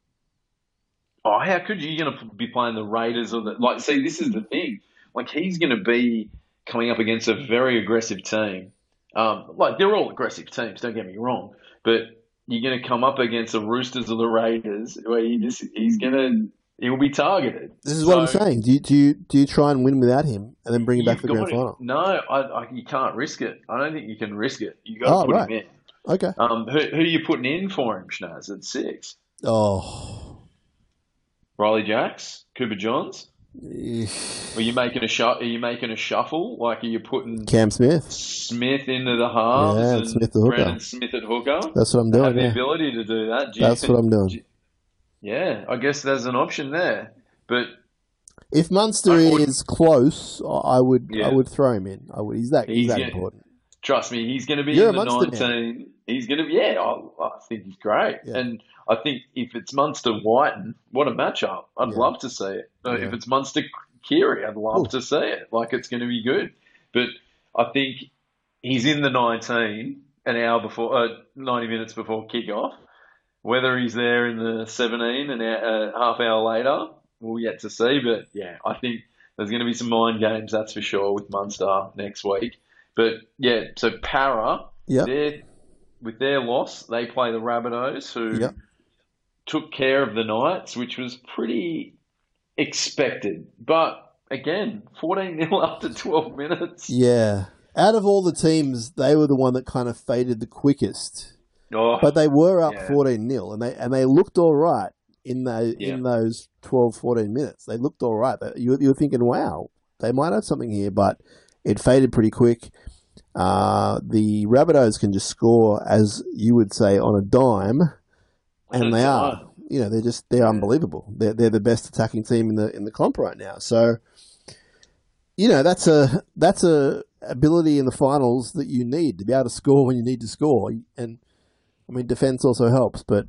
Oh, how could you? You're going to be playing the Raiders or the like? See, this is the thing. Like he's going to be coming up against a very aggressive team. Um, like they're all aggressive teams. Don't get me wrong, but you're going to come up against the Roosters or the Raiders, where he just he's going to he'll be targeted. This is what I'm So- saying. Do you, do you do you try and win without him and then bring him back You've for the grand got to- final? No, I, I, you can't risk it. I don't think you can risk it. You got to Oh, put right. him in. Okay. Um, who, who are you putting in for him, Schnaz, at six? Oh. Riley Jacks, Cooper Johns. Are you making a shot? Are you making a shuffle? Like, are you putting Cam Smith. Smith into the halves Yeah, and Smith the hooker. Brandon Smith at hooker? That's what I'm Have doing. the Yeah. ability to do that. Do you That's think- what I'm doing. do you- Yeah, I guess there's an option there, but If Munster I would- is close, I would Yeah. I would throw him in. I would. He's that. He's, He's that gonna- important. trust me, he's going to be You're in a the Munster man. nineteen. He's going to be, yeah, I, I think he's great. Yeah. And I think if it's Munster Whiten, what a matchup. I'd Yeah. love to see it. Uh, Yeah. If it's Munster Keary, I'd love Ooh. to see it. Like, it's going to be good. But I think he's in the nineteen an hour before, uh, ninety minutes before kickoff. Whether he's there in the seventeen and a half hour later, we'll yet to see. But yeah, I think there's going to be some mind games, that's for sure, with Munster next week. But yeah, so Para, Yep. they're, with their loss, they play the Rabbitohs, who Yep. took care of the Knights, which was pretty expected. But again, fourteen nil after twelve minutes. Yeah. Out of all the teams, they were the one that kind of faded the quickest. Oh, But they were up Yeah. fourteen nil, and they and they looked all right in those Yeah. in those twelve, fourteen minutes. They looked all right. You you were thinking, wow, they might have something here, but it faded pretty quick. Uh, the Rabbitohs can just score, as you would say, on a dime, and On a they dime. are. You know, they're just they're unbelievable. They're they're the best attacking team in the in the comp right now. So, you know, that's a that's a ability in the finals that you need to be able to score when you need to score. And I mean, defense also helps, but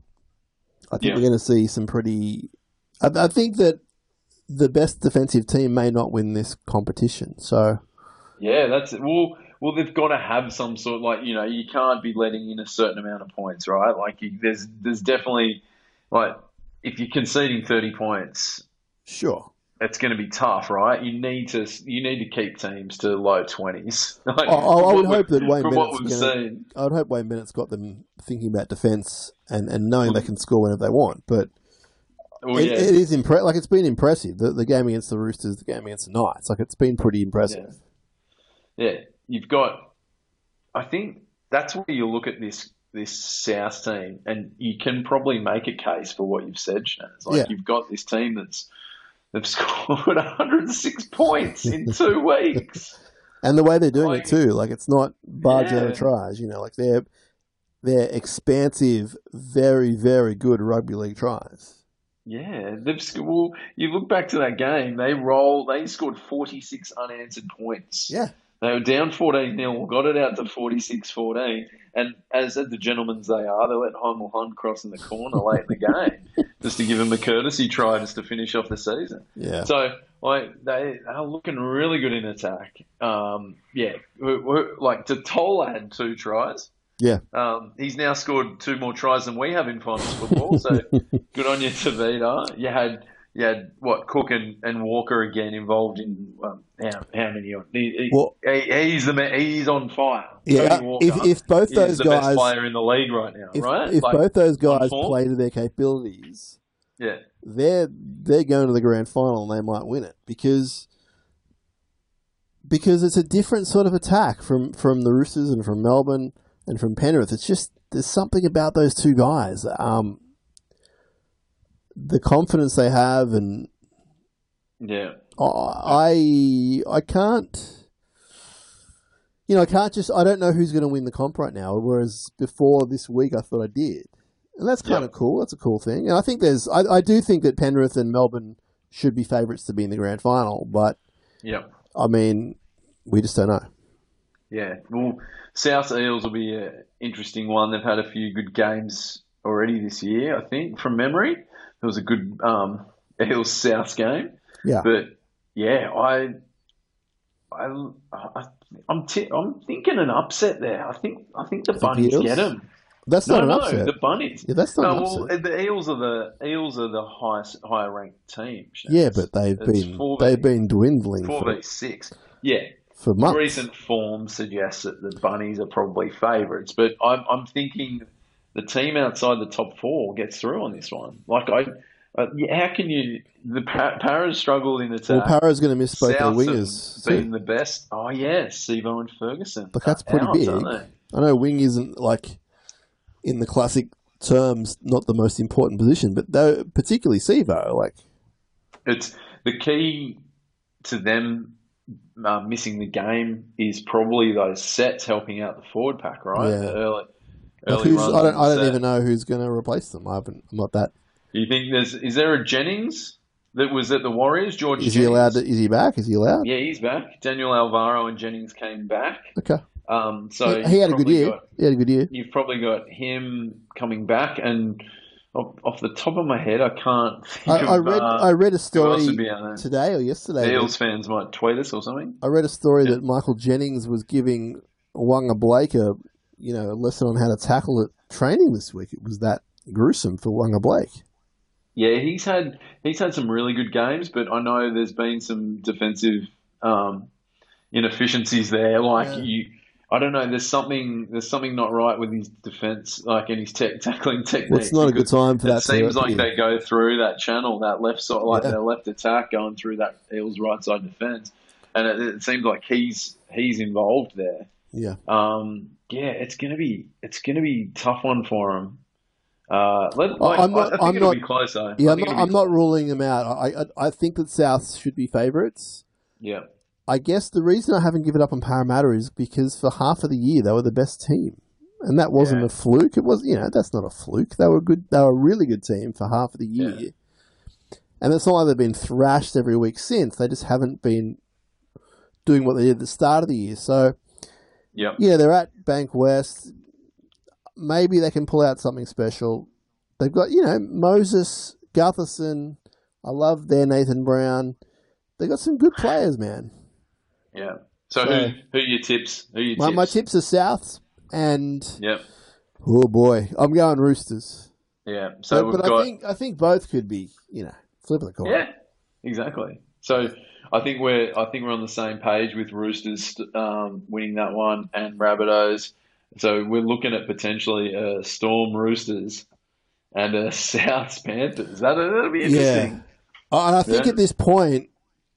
I think Yeah. we're going to see some pretty. I, I think that the best defensive team may not win this competition. So, yeah, that's it. Well, well, they've got to have some sort, like, you know, you can't be letting in a certain amount of points, right? Like, you, there's there's definitely, like, if you're conceding thirty points, sure. it's going to be tough, right? You need to you need to keep teams to low twenties. Like, I, I would hope that Wayne from what Bennett's we've gonna, seen. I would hope Wayne Bennett's got them thinking about defence and, and knowing Well, they can score whenever they want. But well, it, yeah, it is impre- like it's been impressive. The, the game against the Roosters, the game against the Knights, like it's been pretty impressive. yeah, yeah. You've got. I think that's where you look at this this South team, and you can probably make a case for what you've said, Shannon. It's like Yeah. you've got this team that's they've scored one hundred six points in two weeks. And the way they're doing Like, it too, like it's not barge out yeah. of tries. You know, like they're they're expansive, very very good rugby league tries. Yeah, they've sc- well, you look back to that game, they roll, they scored forty-six unanswered points. Yeah, They were down fourteen nil, got it out to forty-six fourteen, and as the gentlemen they are, they let Heimel Hunt cross in the corner late in the game just to give him a courtesy try just to finish off the season. yeah. So, like, they are looking really good in attack. Um, yeah, we're, we're, like, Totola had two tries. Yeah. Um, he's now scored two more tries than we have in finals football, so good on you, Tavita. You had, you had what, Cook and, and Walker again involved in um, how, how many? On, he, he, Well- he, he's the man, he's on fire. Yeah, Cody Walker if if both is those the guys, best player in the league right now, if, right? if Like, both those on guys form. play to their capabilities, yeah, they're they're going to the grand final and they might win it because because it's a different sort of attack from, from the Roosters and from Melbourne and from Penrith. It's just there's something about those two guys. Um, the confidence they have, and yeah, I I can't. You know, I can't just. I don't know who's going to win the comp right now. Whereas before this week, I thought I did, and that's kind Yep. of cool. That's a cool thing. And I think there's. I, I do think that Penrith and Melbourne should be favourites to be in the grand final. But yeah. I mean, we just don't know. Yeah, well, South Eels will be an interesting one. They've had a few good games already this year, I think, from memory. There was a good um, Eels South game. Yeah. But, yeah, I, I, I, I'm, t- I'm thinking an upset there. I think I think the Think Bunnies Eels? get them. That's No, not an no, upset. the Bunnies. Yeah, that's not no, an well, upset. the Eels are the Eels are the highest, higher ranked team. Yeah, but they've It's been four they've v- been dwindling four for, v six. Yeah, for months. recent form suggests that the Bunnies are probably favourites, but I'm I'm thinking the team outside the top four gets through on this one. Like I, uh, yeah, how can you? The pa- Paras struggled in attack. Well, Para's going to miss both their Souths wingers. have been too. the best. Oh yeah, Sivo and Ferguson. Look, that's are pretty out, big. aren't they? I know wing isn't like in the classic terms not the most important position, but though particularly Sevo, like It's the key to them uh, missing the game is probably those sets helping out the forward pack, right? Yeah. The early, like early who's runs I don't on I the don't set. even know who's going to replace them. I haven't. I'm not that. Do you think there's is there a Jennings that was at the Warriors? George Is Jennings? he allowed? To, is he back? Is he allowed? Yeah, he's back. Daniel Alvaro and Jennings came back. Okay. Um, so he, he had a good probably year. got- he had a good year. you've probably got him coming back, and off, off the top of my head, I can't think I, of. I read. uh, I read a who else story would be out there? today or yesterday. The that- Eels fans might tweet us or something. I read a story Yeah. that Michael Jennings was giving Wanga Blake a you know a lesson on how to tackle at training this week. It was that gruesome for Wanga Blake. Yeah, he's had he's had some really good games, but I know there's been some defensive um, inefficiencies there. Like Yeah. you, I don't know. There's something there's something not right with his defense, like in his te- tackling technique. Well, it's not a good time for It that. seems to like appear. they go through that channel, that left side, like Yeah. their left attack going through that Eels right side defense, and it, it seems like he's he's involved there. Yeah. Um, yeah, it's gonna be it's gonna be a tough one for him. Uh, let, like, I'm not- I think I'm it'll not- be close though. Yeah, I I'm think not, it'll I'm be not close. ruling them out. I, I I think that Souths should be favourites. Yeah, I guess the reason I haven't given up on Parramatta is because for half of the year they were the best team, and that wasn't Yeah. a fluke. It was, you know, that's not a fluke. They were good. They were a really good team for half of the year, Yeah. and it's not like they've been thrashed every week since. They just haven't been doing what they did at the start of the year. So yeah, yeah, they're at Bank West. Maybe they can pull out something special. They've got, you know, Moses, Gutherson. I love their Nathan Brown. They've got some good players, man. yeah. So, So- who who are your tips? Who are your My, tips? my tips are Souths, and Yep. oh boy, I'm going Roosters. Yeah. So but we've but got I think I think both could be, you know, flip of the coin. yeah, exactly. So I think we're I think we're on the same page with Roosters um, winning that one and Rabbitohs. So we're looking at potentially a Storm Roosters and a South Panthers. That that'll be Yeah. interesting. Oh, and I think Yeah. at this point,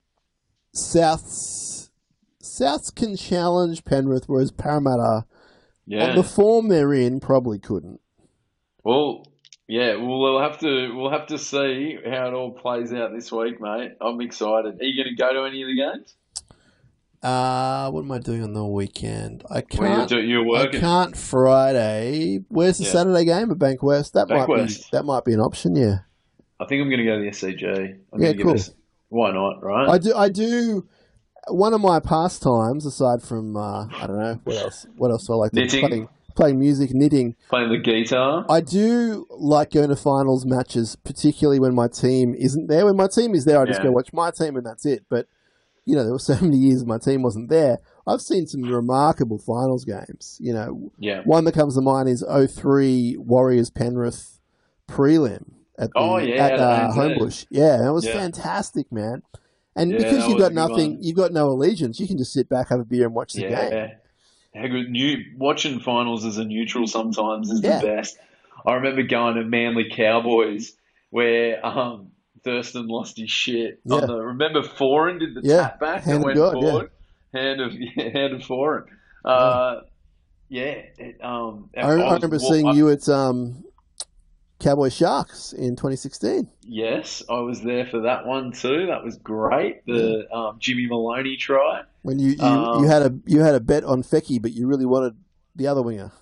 Souths Souths can challenge Penrith, whereas Parramatta, Yeah. on the form they're in, probably couldn't. Well, yeah. Well, we'll have to we'll have to see how it all plays out this week, mate. I'm excited. Are you going to go to any of the games? Uh, what am I doing on the weekend? I Well, you're, can't. do- you're I working. can't Friday. Where's the Yeah. Saturday game at Bank West? That might Bankwest. be that might be an option. Yeah, I think I'm going to go to the S C G. I'm Yeah, going to cool. give us. Why not? Right. I do. I do. One of my pastimes, aside from uh, I don't know what else. What else do I like to do? Knitting. Playing, playing music, knitting. Playing the guitar. I do like going to finals matches, particularly when my team isn't there. When my team is there, I just Yeah. go watch my team and that's it. But you know, there were so many years my team wasn't there. I've seen some remarkable finals games. You know, Yeah. one that comes to mind is oh three Warriors Penrith prelim at the, Oh, yeah, at at uh, A N Z. Homebush. Yeah, that was Yeah. fantastic, man. And Yeah, because that you've was got a good nothing, one. you've got no allegiance. You can just sit back, have a beer, and watch the Yeah. game. How good. New, watching finals as a neutral sometimes is Yeah. the best. I remember going to Manly Cowboys where um, Thurston lost his shit. Yeah. On the, remember Foran did the Yeah, tap back hand and of went God, yeah. forward? Hand of yeah, hand of Foran. Uh, yeah. it, um, I, I was- remember well, seeing I- you at um, Cowboy Sharks in twenty sixteen. Yes, I was there for that one too. That was great. The um, Jimmy Maloney try. When you, you, Um, you had a you had a bet on Fecky, but you really wanted the other winger.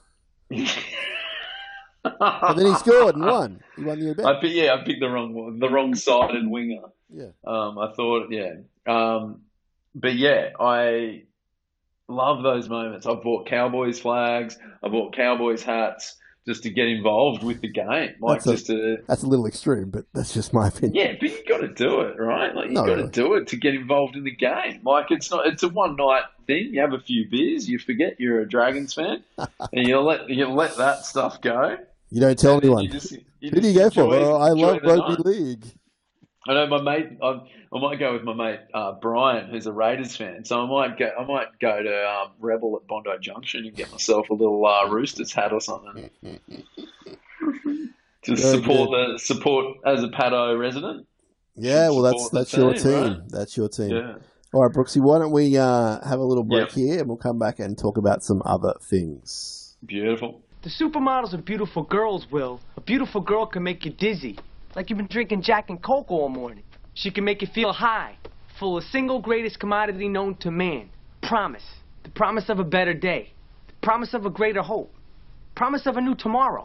But then he scored and won. He won your bet. I pick, yeah, I picked the wrong one, the wrong sided winger. Yeah. Um, I thought, yeah. Um, but yeah, I love those moments. I bought Cowboys flags. I bought Cowboys hats just to get involved with the game, like That's a- just to. That's a little extreme, but that's just my opinion. Yeah, but you got to do it, right? Like you Not got to really. do it to get involved in the game. Like it's not, it's a one night thing. You have a few beers, you forget you're a Dragons fan, and you let you let that stuff go. You don't tell And then anyone. You just, you Who do just you go for? enjoy- Oh, I enjoy love the rugby night. league. I know my mate. I, I might go with my mate uh, Brian, who's a Raiders fan. So I might go. I might go to um, Rebel at Bondi Junction and get myself a little uh, Roosters hat or something. to Very support the support as a Paddo resident. Yeah, well, that's Support the that's your team, team. right? That's your team. Yeah. All right, Brooksy, why don't we uh, have a little break Yep. here, and we'll come back and talk about some other things. Beautiful. The supermodels are beautiful girls, Will. A beautiful girl can make you dizzy, like you've been drinking Jack and Coke all morning. She can make you feel high, full of single greatest commodity known to man. Promise. The promise of a better day. The promise of a greater hope. Promise of a new tomorrow.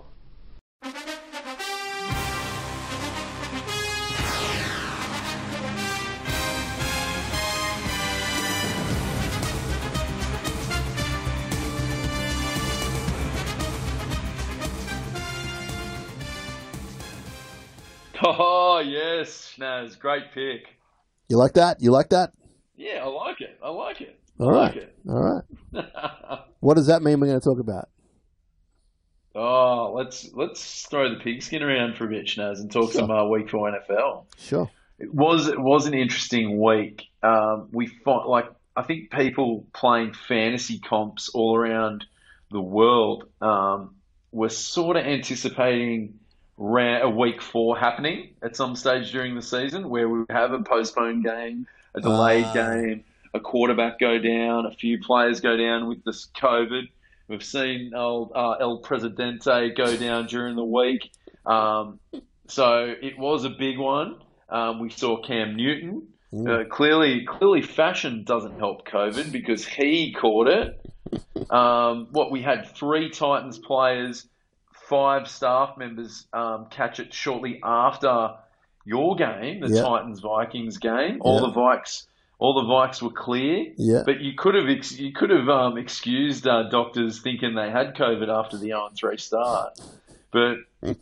Oh yes, Schnaz, great pick. You like that? You like that? Yeah, I like it. I like it. All I right. like it. All right. What does that mean we're going to talk about? Oh, let's let's throw the pigskin around for a bit, Schnaz, and talk Sure. some uh, week four N F L. Sure. It was it was an interesting week. Um, we fought, like I think people playing fantasy comps all around the world um, were sort of anticipating ra- a week four happening at some stage during the season, where we would have a postponed game, a delayed Ah. game, a quarterback go down, a few players go down with this COVID. We've seen old, uh, El Presidente go down during the week. Um, so it was a big one. Um, we saw Cam Newton. Uh, clearly, clearly, fashion doesn't help COVID because he caught it. Um, what we had three Titans players, five staff members um, catch it shortly after your game, the Yeah. Titans Vikings game. All Yeah. the Vikes, all the Vikes were clear. Yeah. But you could have ex- you could have um, excused uh, doctors thinking they had COVID after the oh and three start. But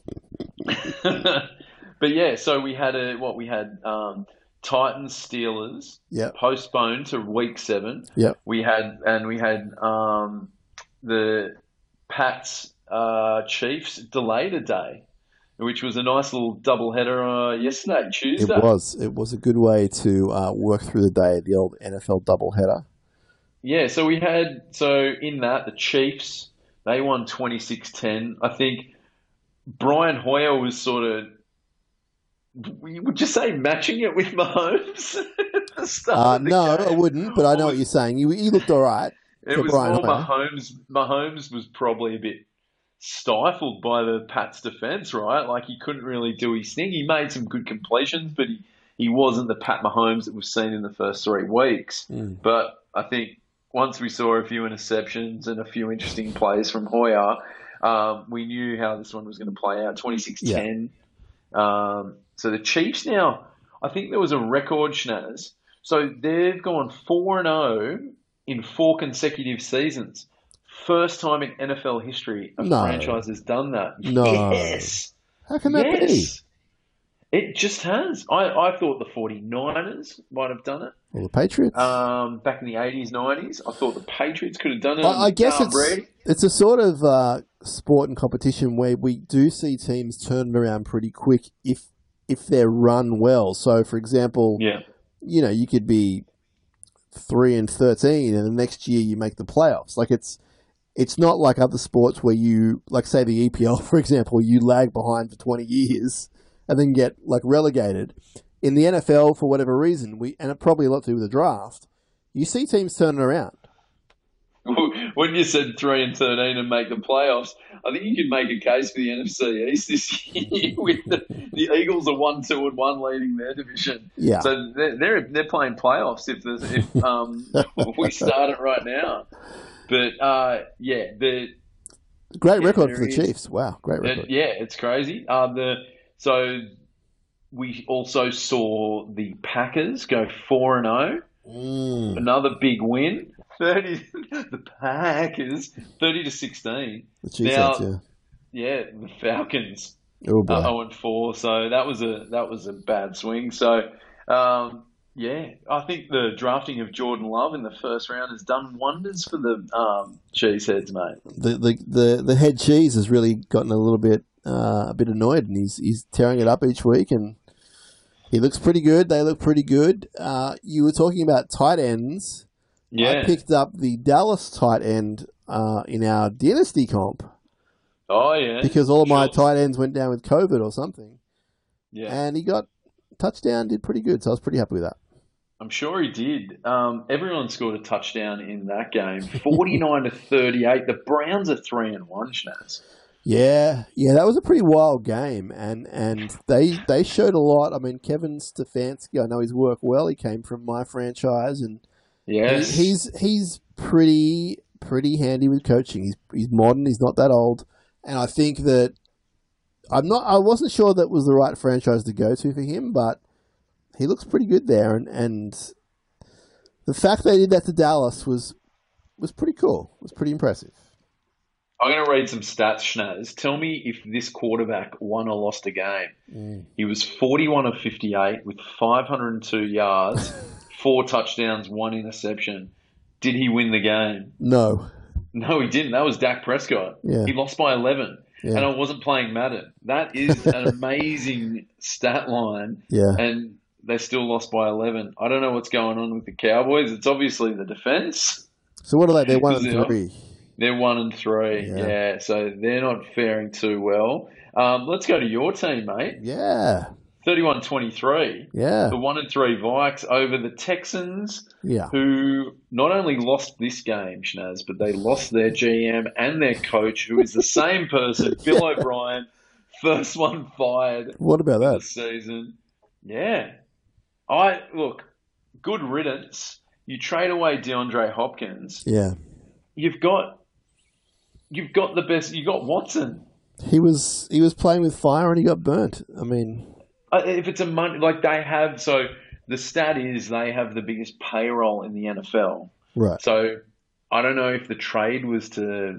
but yeah, so we had a what we had um, Titans Steelers Yep. postponed to week seven. Yep. We had and we had um, the Pats uh, Chiefs delayed a day. which was a nice little doubleheader uh, yesterday, Tuesday. It was. It was a good way to uh, work through the day, the old N F L doubleheader. Yeah, so we had, so in that, the Chiefs, they won twenty-six ten. I think Brian Hoyer was sort of, would you say matching it with Mahomes at the start Uh, of the no, game? I wouldn't, but I know what you're saying. You, you looked all right. It for was Brian more Hoyer. Mahomes. Mahomes was probably a bit stifled by the Pats defense, right? Like he couldn't really do his thing. He made some good completions, but he, he wasn't the Pat Mahomes that we've seen in the first three weeks. Mm. But I think once we saw a few interceptions and a few interesting plays from Hoyer, um, we knew how this one was going to play out. twenty-six ten. Yeah. Um, so the Chiefs now, I think there was a record, Schnaz. So they've gone four and oh in four consecutive seasons. First time in N F L history a No. franchise has done that. No. Yes. How can that be? Yes. It just has. I, I thought the 49ers might have done it. Well, the Patriots. Um, back in the eighties, nineties. I thought the Patriots could have done it. I, I guess Tom it's Brady. it's a sort of uh, sport and competition where we do see teams turn around pretty quick if if they're run well. So, for example, Yeah. you know, you could be three and thirteen, and the next year you make the playoffs. Like it's it's not like other sports where you, like say the E P L, for example, you lag behind for twenty years and then get like relegated. In the N F L, for whatever reason, we and it probably a lot to do with the draft, you see teams turning around. When you said three and thirteen and make the playoffs, I think you could make a case for the N F C East this year. With the, the Eagles are one, two, and one leading their division. Yeah. So they're they're, they're playing playoffs if there's, if um we start it right now. But uh, yeah, the Great yeah, record there for the is. Chiefs. Wow, great it, record. yeah, it's crazy. Uh, the so we also saw the Packers go four and zero. Mm. Another big win. Thirty, the Packers, thirty to sixteen. The Chiefs, Now, yeah. Yeah, the Falcons, Oh boy. uh, zero and four. So that was a that was a bad swing. So, um, yeah, I think the drafting of Jordan Love in the first round has done wonders for the um, Cheeseheads, mate. The, the the the head cheese has really gotten a little bit uh, a bit annoyed, and he's he's tearing it up each week, and he looks pretty good. They look pretty good. Uh, you were talking about tight ends. Yeah. I picked up the Dallas tight end uh, in our dynasty comp Oh yeah. because all of my Sure. tight ends went down with COVID or something, Yeah. and he got touchdown, did pretty good. So I was pretty happy with that. I'm sure he did. Um, everyone scored a touchdown in that game, forty-nine to thirty-eight. The Browns are three and one, Schnaz. Yeah, yeah, that was a pretty wild game, and, and they they showed a lot. I mean, Kevin Stefanski, I know his work well. He came from my franchise, and Yes. he, he's he's pretty pretty handy with coaching. He's he's modern. He's not that old, and I think that I'm not. I wasn't sure that was the right franchise to go to for him, but he looks pretty good there, and, and the fact they did that to Dallas was was pretty cool. It was pretty impressive. I'm going to read some stats, Schnaz. Tell me if this quarterback won or lost a game. Mm. He was forty-one of fifty-eight with five hundred two yards, four touchdowns, one interception. Did he win the game? No. No, he didn't. That was Dak Prescott. Yeah. He lost by eleven. Yeah. And I wasn't playing Madden. That is an amazing stat line. Yeah. And they still lost by eleven. I don't know what's going on with the Cowboys. It's obviously the defense. So what are they? They're one Is and it- three. They're one and three. Yeah. Yeah, so they're not faring too well. Um, let's go to your team, mate. Yeah. thirty-one twenty-three. Yeah. The one and three Vikes over the Texans, Yeah. who not only lost this game, Schnaz, but they lost their G M and their coach, who is the same person, Bill O'Brien, first one fired What about that? this season. Yeah. I look, good riddance. You trade away DeAndre Hopkins. Yeah. You've got you've got the best. You got Watson. He was he was playing with fire and he got burnt. I mean, Uh, If it's a money, like they have, so the stat is they have the biggest payroll in the N F L. right. So I don't know if the trade was to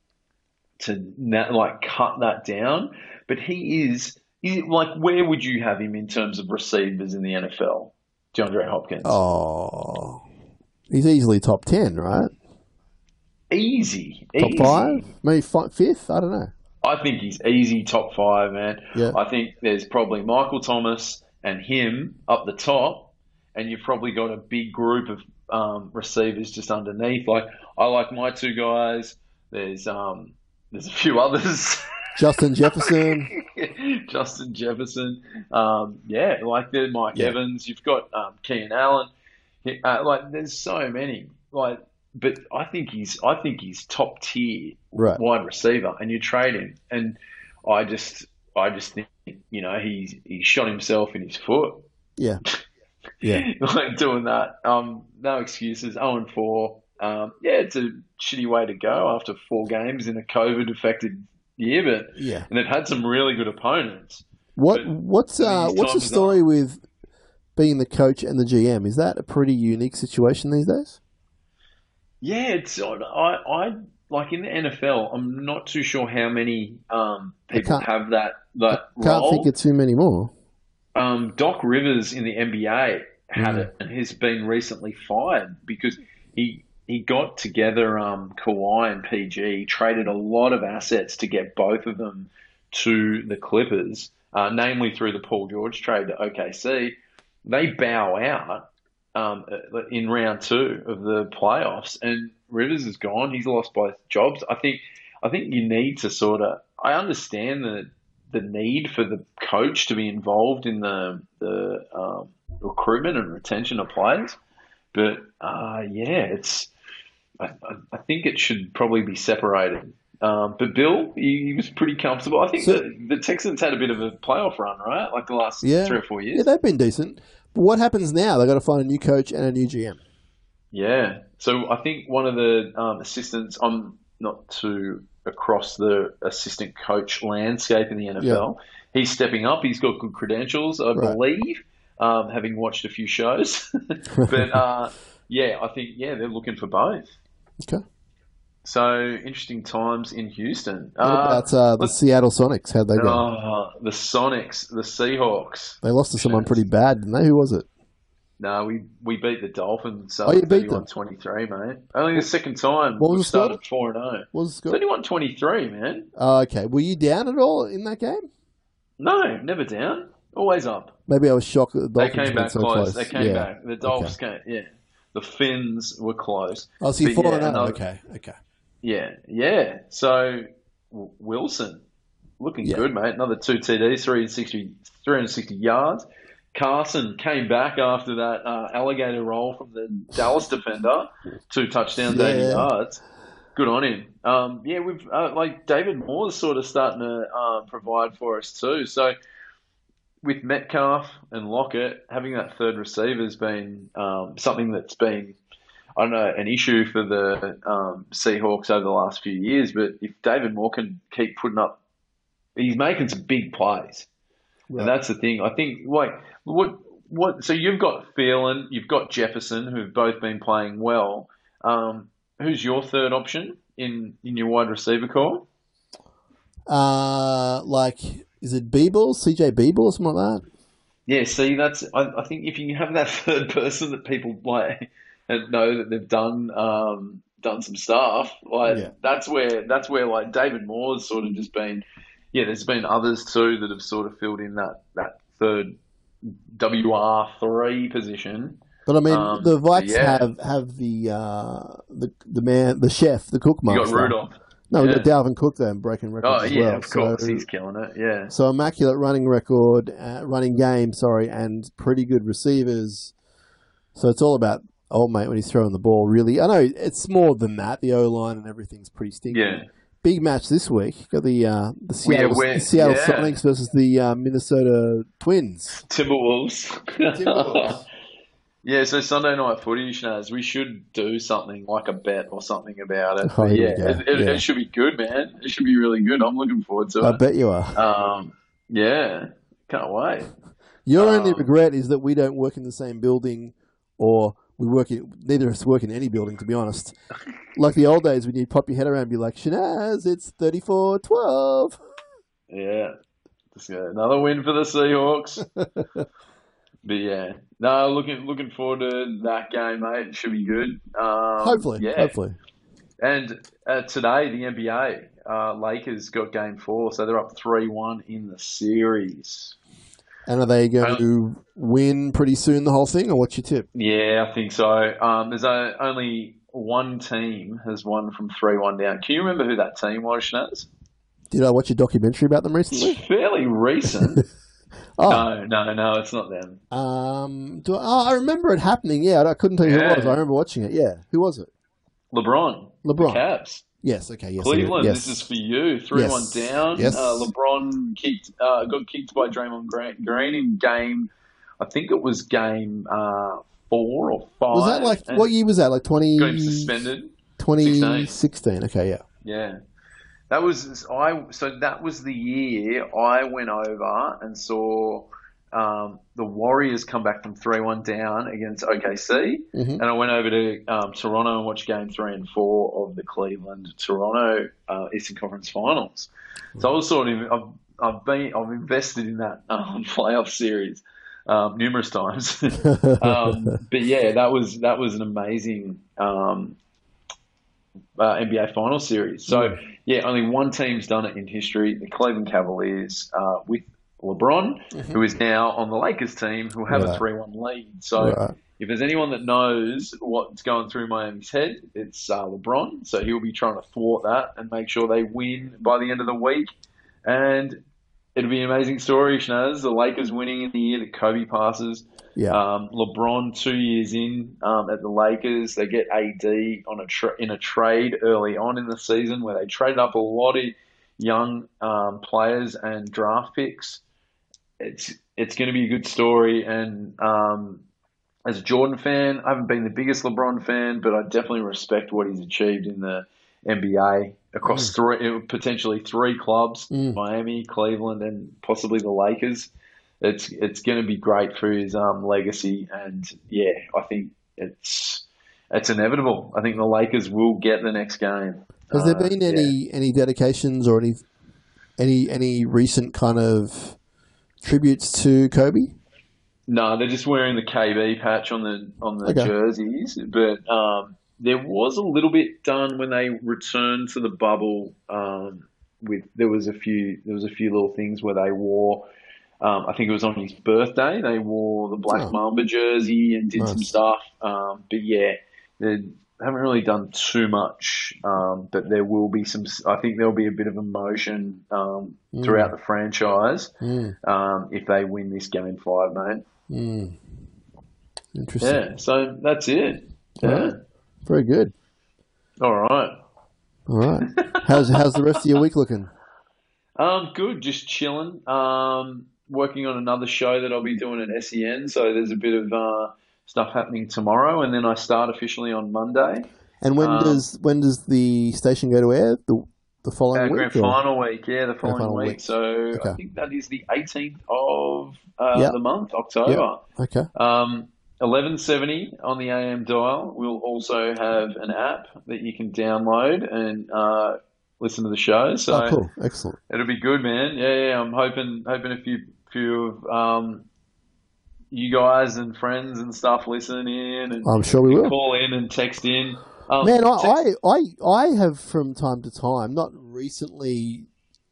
to na- like cut that down, but he is he, like, where would you have him in terms of receivers in the N F L? DeAndre Hopkins. Oh, he's easily top ten, right? Easy, Top easy. five, maybe fi fifth. I don't know. I think he's easy top five, man. Yeah. I think there's probably Michael Thomas and him up the top, and you've probably got a big group of um, receivers just underneath. Like I like my two guys. There's um, there's a few others. Justin Jefferson. Justin Jefferson. Um, yeah, like the Mike Yeah. Evans. You've got um, Keenan Allen. Uh, like there's so many. Like, but I think he's I think he's top tier Right. wide receiver, and you trade him, and I just I just think you know he's he shot himself in his foot. Yeah. Yeah. Like doing that. Um, no excuses. Oh and four. Um, yeah, it's a shitty way to go after four games in a COVID affected year, but Yeah. and they've had some really good opponents. What But what's I think uh his what's the time is story with being the coach and the G M? Is that a pretty unique situation these days? Yeah, it's I I like in the N F L. I'm not too sure how many um people can't- have that that Can't role. think of too many more. Um, Doc Rivers in the N B A had Mm. it and has been recently fired because he he got together um, Kawhi and P G, traded a lot of assets to get both of them to the Clippers, uh, namely through the Paul George trade to O K C. They bow out um, in round two of the playoffs, and Rivers is gone. He's lost both jobs. I think I think you need to sort of. I understand the the need for the coach to be involved in the the um, recruitment and retention of players, but uh, yeah, it's. I, I think it should probably be separated. Um, but Bill, he, he was pretty comfortable. I think So- the, the Texans had a bit of a playoff run, right? Like the last Yeah. three or four Yeah, years. they've been decent. But what happens now? They've got to find a new coach and a new G M. Yeah. So I think one of the um, assistants, I'm not too across the assistant coach landscape in the N F L. He's stepping up. He's got good credentials, I Right. believe, um, having watched a few shows. But uh, yeah, I think, yeah, they're looking for both. Okay. So interesting times in Houston. What Uh, about uh, the let's- Seattle Sonics? How'd they go? Oh, the Sonics, the Seahawks. They lost to someone pretty bad, didn't they? Who was it? No, we, we beat the Dolphins. So Oh, you beat them? thirty-one twenty-three, mate. Only the second time What was we've the score? started four and oh. What was the score? thirty-one twenty-three, man. Oh, okay. Were you down at all in that game? No, never down. Always up. Maybe I was shocked that the They Dolphins came went back so close. close. They came yeah. back. The Dolphins came, yeah. The Finns were close. Oh, so you're But four yeah, and oh. another- Okay, okay. Yeah, yeah. So W- Wilson, looking Yeah. good, mate. Another two T Ds, three hundred sixty, three hundred sixty yards. Carson came back after that uh, alligator roll from the Dallas defender, two touchdowns, eighty Yeah. yards. Good on him. Um, yeah, we've uh, like David Moore's sort of starting to uh, provide for us too. So with Metcalf and Lockett, having that third receiver has been um, something that's been, I don't know, an issue for the um, Seahawks over the last few years. But if David Moore can keep putting up, he's making some big plays. Right. And that's the thing. I think, like, what, what? So you've got Phelan, you've got Jefferson, who've both been playing well. Um, who's your third option in, in your wide receiver core? Uh, like, is it Beeble, C J Beeble, or something like that? Yeah, see, that's. I, I think if you have that third person that people like and know that they've done um, done some stuff, like Yeah. that's where that's where like David Moore's sort of just been. Yeah, there's been others too that have sort of filled in that that third W R three position. But I mean, Um, the Vikes yeah. have have the uh, the the man, the chef, the cook You master. got Rudolph. No, we Yeah. got Dalvin Cook there and breaking records Oh as yeah, well. of course, So, he's killing it. Yeah, so immaculate running record, uh, running game, sorry, and pretty good receivers. So it's all about old mate when he's throwing the ball. Really, I know it's more than that. The O line and everything's pretty stinky. yeah. Big match this week. Got the uh, the Well, yeah, Seattle, we're- the Seattle yeah. Sonics versus the uh, Minnesota Twins. Timberwolves. Timberwolves. Yeah, so Sunday night footy, Shanaz, we should do something like a bet or something about it. Oh, But here yeah, we go. it, it, Yeah. it should be good, man. It should be really good. I'm looking forward to I it. bet you are. Um, yeah, can't wait. Your only um, regret is that we don't work in the same building, or we work in neither of us work in any building. To be honest, like the old days when you'd pop your head around and be like, "Shanaz, it's thirty-four twelve." Yeah, just uh, another win for the Seahawks. But yeah, no, looking looking forward to that game, mate. It should be good. Um, Hopefully, yeah. hopefully. And uh, today, the N B A, uh, Lakers got game four, so they're up three one in the series. And are they going Um, to win pretty soon, the whole thing, or what's your tip? Yeah, I think so. Um, there's a, only one team has won from three one down. Can you remember who that team was, Shnaz? Did I watch a documentary about them It's recently? fairly recent. Oh, No, no, no, it's not them. um, do I, oh, I remember it happening. Yeah, I couldn't tell you who it was. I Yeah. remember watching it. Yeah, who was it? LeBron. LeBron. The Cavs. Yes. Okay. Yes. Cleveland, yes. this is for you. three one Yes. down. Yes. Uh, LeBron kicked, uh, got kicked by Draymond Green Green in game, I think it was game uh, four or five. Was that like, and what year was that? Like twenty? got him suspended. twenty sixteen. Okay. Yeah. Yeah. That was I. So that was the year I went over and saw um, the Warriors come back from three one down against O K C, Mm-hmm. and I went over to um, Toronto and watched Game Three and Four of the Cleveland Toronto uh, Eastern Conference Finals. So I was sort of I've, I've been I've invested in that um, playoff series um, numerous times. um, but yeah, that was that was an amazing. Um, Uh, N B A final series. So, yeah, only one team's done it in history, the Cleveland Cavaliers, uh, with LeBron, Mm-hmm. who is now on the Lakers team, who have Right. a three one lead. So, Right. if there's anyone that knows what's going through Miami's head, it's uh, LeBron. So, he'll be trying to thwart that and make sure they win by the end of the week. And it'll be an amazing story, Shnaz. The Lakers winning in the year that Kobe passes. Yeah. Um, LeBron, two years in um, at the Lakers, they get A D on a tra- in a trade early on in the season where they traded up a lot of young um, players and draft picks. It's it's going to be a good story. And um, as a Jordan fan, I haven't been the biggest LeBron fan, but I definitely respect what he's achieved in the N B A across three, potentially three clubs: Mm. Miami, Cleveland, and possibly the Lakers. It's it's going to be great for his um, legacy, and yeah, I think it's it's inevitable. I think the Lakers will get the next game. Has there Uh, been yeah. any any dedications or any any any recent kind of tributes to Kobe? No, they're just wearing the K B patch on the on the Okay. jerseys, but um, there was a little bit done when they returned to the bubble. Um, with there was a few there was a few little things where they wore. Um, I think it was on his birthday. They wore the Black Oh. Mamba jersey and did Nice. some stuff. Um, but yeah, they haven't really done too much. Um, but there will be some. I think there will be a bit of emotion um, Mm. throughout the franchise Mm. um, if they win this game five, mate. Mm. Interesting. Yeah. So that's it. All Yeah. right. Very good. All right. All right. How's how's the rest of your week looking? Um, good. Just chilling. Um, working on another show that I'll be doing at S E N. So there's a bit of uh, stuff happening tomorrow, and then I start officially on Monday. And when Um, does when does the station go to air? The the following Uh, week. grand or- final week, yeah, the following final week. week. So Okay. I think that is the eighteenth of uh, Yep. the month, October. Okay. Um, eleven seventy on the A M dial. We'll also have an app that you can download and uh, listen to the show. So Oh, cool. Excellent. it'll be good, man. Yeah, yeah. I'm hoping hoping a few few of um, you guys and friends and stuff listen in and I'm sure we will. call in and text in. Um, Man, I, text- I, I, I have from time to time, not recently,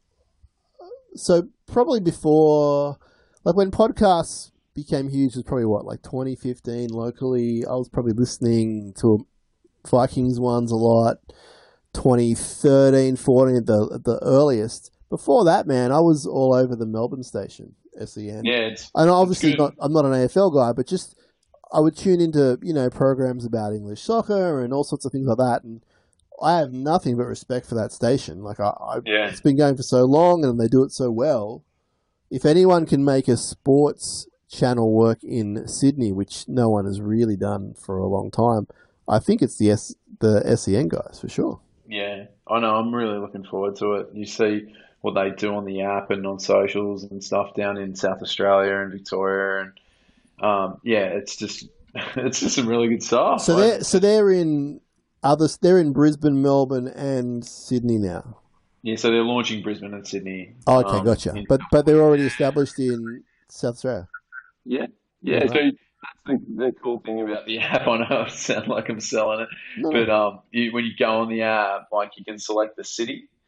so probably before, like when podcasts became huge, was probably what, like twenty fifteen locally. I was probably listening to Vikings ones a lot, twenty thirteen, fourteen at the, at the earliest. Before that, man, I was all over the Melbourne station, S E N. yeah, it's And obviously, good. not I'm not an A F L guy, but just I would tune into you know programs about English soccer and all sorts of things like that, and I have nothing but respect for that station. Like I, I Yeah. it's been going for so long, and they do it so well. If anyone can make a sports channel work in Sydney, which no one has really done for a long time, I think it's the S the S E N guys for sure. Yeah, I know. I'm really looking forward to it. You see what they do on the app and on socials and stuff down in South Australia and Victoria, and um, yeah, it's just it's just some really good stuff. So Like, they're so they're in others. They're in Brisbane, Melbourne, and Sydney now. yeah, so they're launching Brisbane and Sydney. Oh, okay, um, gotcha. in- But but they're already established in South Australia. yeah, yeah. Right. So that's the, the cool thing about the app. I know I sound like I'm selling it, No. but um, you, when you go on the app, like you can select the city.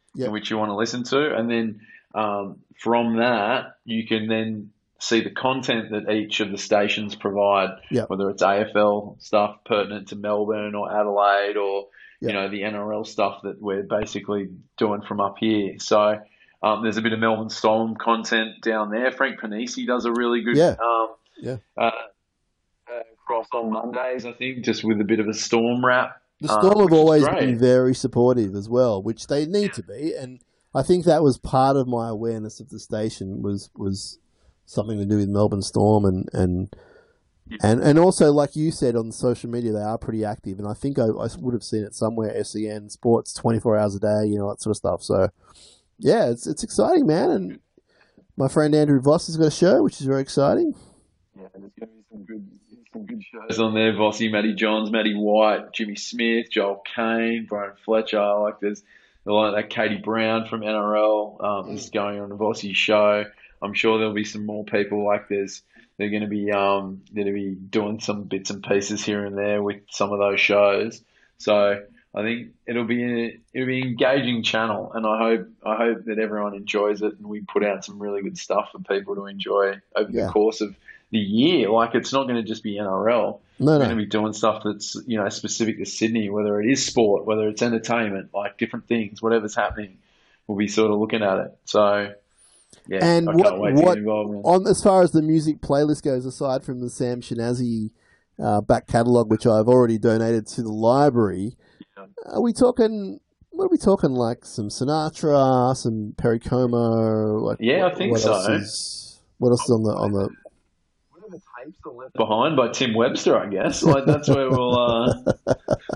Yep. in which you want to listen to, and then um, from that you can then see the content that each of the stations provide, Yep. whether it's A F L stuff pertinent to Melbourne or Adelaide, or Yep. you know the N R L stuff that we're basically doing from up here. So um, there's a bit of Melbourne Storm content down there. Frank Panisi does a really good Yeah. um, Yeah. uh, uh, cross on Mondays, I think, just with a bit of a Storm wrap. The Storm um, have which is always great. been very supportive as well, which they need to be, and I think that was part of my awareness of the station was was something to do with Melbourne Storm, and and and, and also, like you said, on social media they are pretty active, and I think I, I would have seen it somewhere. S E N Sports, twenty-four hours a day, you know, that sort of stuff. So yeah, it's it's exciting, man, and my friend Andrew Voss has got a show, which is very exciting. Yeah, there's going to be some good, some good shows on there. Vossi, Matty Johns, Matty White, Jimmy Smith, Joel Kane, Brian Fletcher. Like there's like that Katie Brown from N R L um, is going on the Vossi show. I'm sure there'll be some more people. Like there's they're going to be um they're going to be doing some bits and pieces here and there with some of those shows. So I think it'll be a, it'll be an engaging channel, and I hope I hope that everyone enjoys it, and we put out some really good stuff for people to enjoy over Yeah. the course of the year. Like it's not going to just be N R L. No, We're no. going to be doing stuff that's you know specific to Sydney, whether it is sport, whether it's entertainment, like different things, whatever's happening, we'll be sort of looking at it. So yeah, And I what can't wait to what get involved in it. on as far as the music playlist goes, aside from the Sam Shinazi uh, back catalogue, which I've already donated to the library, are we talking? What are we talking? Like some Sinatra, some Perry Como? Like Yeah, what, I think what so. Else is, what else is on the on the? What are the tapes that left behind by Tim Webster? I guess like that's where we'll. Uh...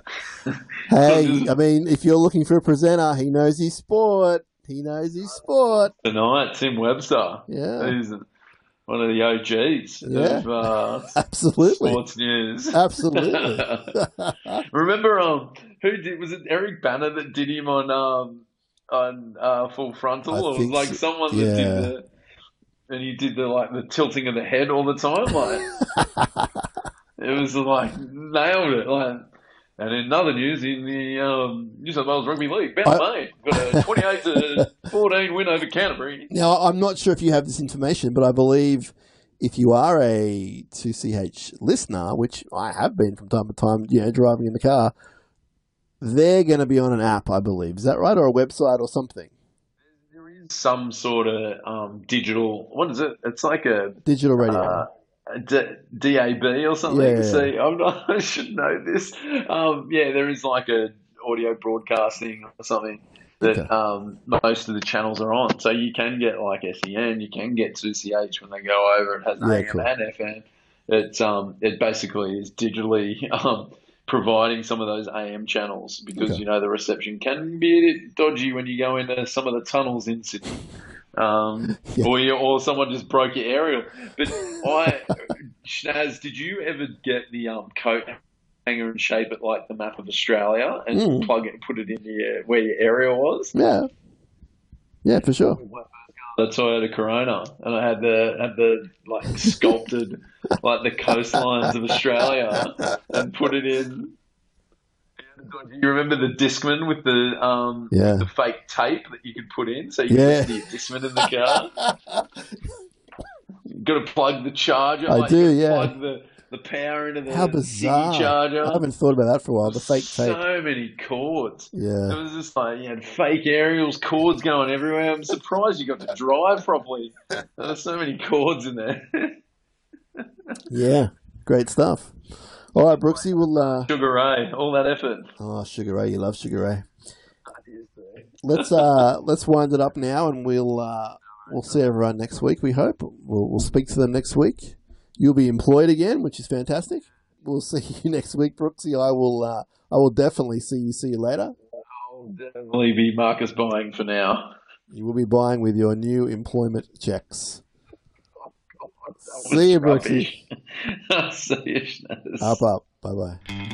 Hey, I mean, if you're looking for a presenter, he knows his sport. He knows his sport. Tonight, Tim Webster. Yeah. He's one of the O Gs Yeah. of uh, Absolutely. sports news. Absolutely. Remember, um, who did? Was it Eric Banner that did him on um on uh, Full Frontal? I Or it was think like so. someone that Yeah. did the and he did the like the tilting of the head all the time. Like it was like nailed it. Like. And in other news, in the um, New South Wales Rugby League, Ben I- May got a twenty-eight to fourteen win over Canterbury. Now, I'm not sure if you have this information, but I believe if you are a two C H listener, which I have been from time to time, you know, driving in the car, they're going to be on an app, I believe. Is that right? Or a website or something? There is some sort of um, digital. What is it? It's like a, Digital radio. uh, a D- DAB or something. Yeah. See, I'm not, I should know this. Um, yeah, there is like a audio broadcasting or something that Okay. um, most of the channels are on. So you can get like S E N, you can get two C H when they go over. It has Yeah, A M cool. and F M. It's um, it basically is digitally um, providing some of those A M channels because Okay. you know the reception can be a bit dodgy when you go into some of the tunnels in Sydney. Um, Yeah. or, you, or someone just broke your aerial. But I, Shnaz, did you ever get the um, coat hanger and shape it like the map of Australia and Mm. plug it and put it in your, where your aerial was? Yeah. Yeah, for sure. The Toyota Corona, and I had the had the like sculpted like the coastlines of Australia and put it in. Do you remember the Discman with the um Yeah. with the fake tape that you could put in so you Yeah. could put the Discman in the car? Got to plug the charger. I like, do, you gotta yeah. Plug the, the power into the How bizarre. C charger. I haven't thought about that for a while. The fake so tape. many cords. It Yeah. was just like you had fake aerials, cords going everywhere. I'm surprised you got to drive properly. There's so many cords in there. Yeah. Great stuff. All right, Brooksy, we'll... Uh... Sugar Ray, all that effort. Oh, Sugar Ray. You love Sugar Ray. Let's uh, let's wind it up now, and we'll uh, we'll see everyone next week. We hope we'll we'll speak to them next week. You'll be employed again, which is fantastic. We'll see you next week, Brooksy. I will uh, I will definitely see you. See you later. I'll definitely be Marcus buying for now. You will be buying with your new employment checks. That was See you, Brooksy. rubbish. See you, Shnaz. Up, up. Bye, bye.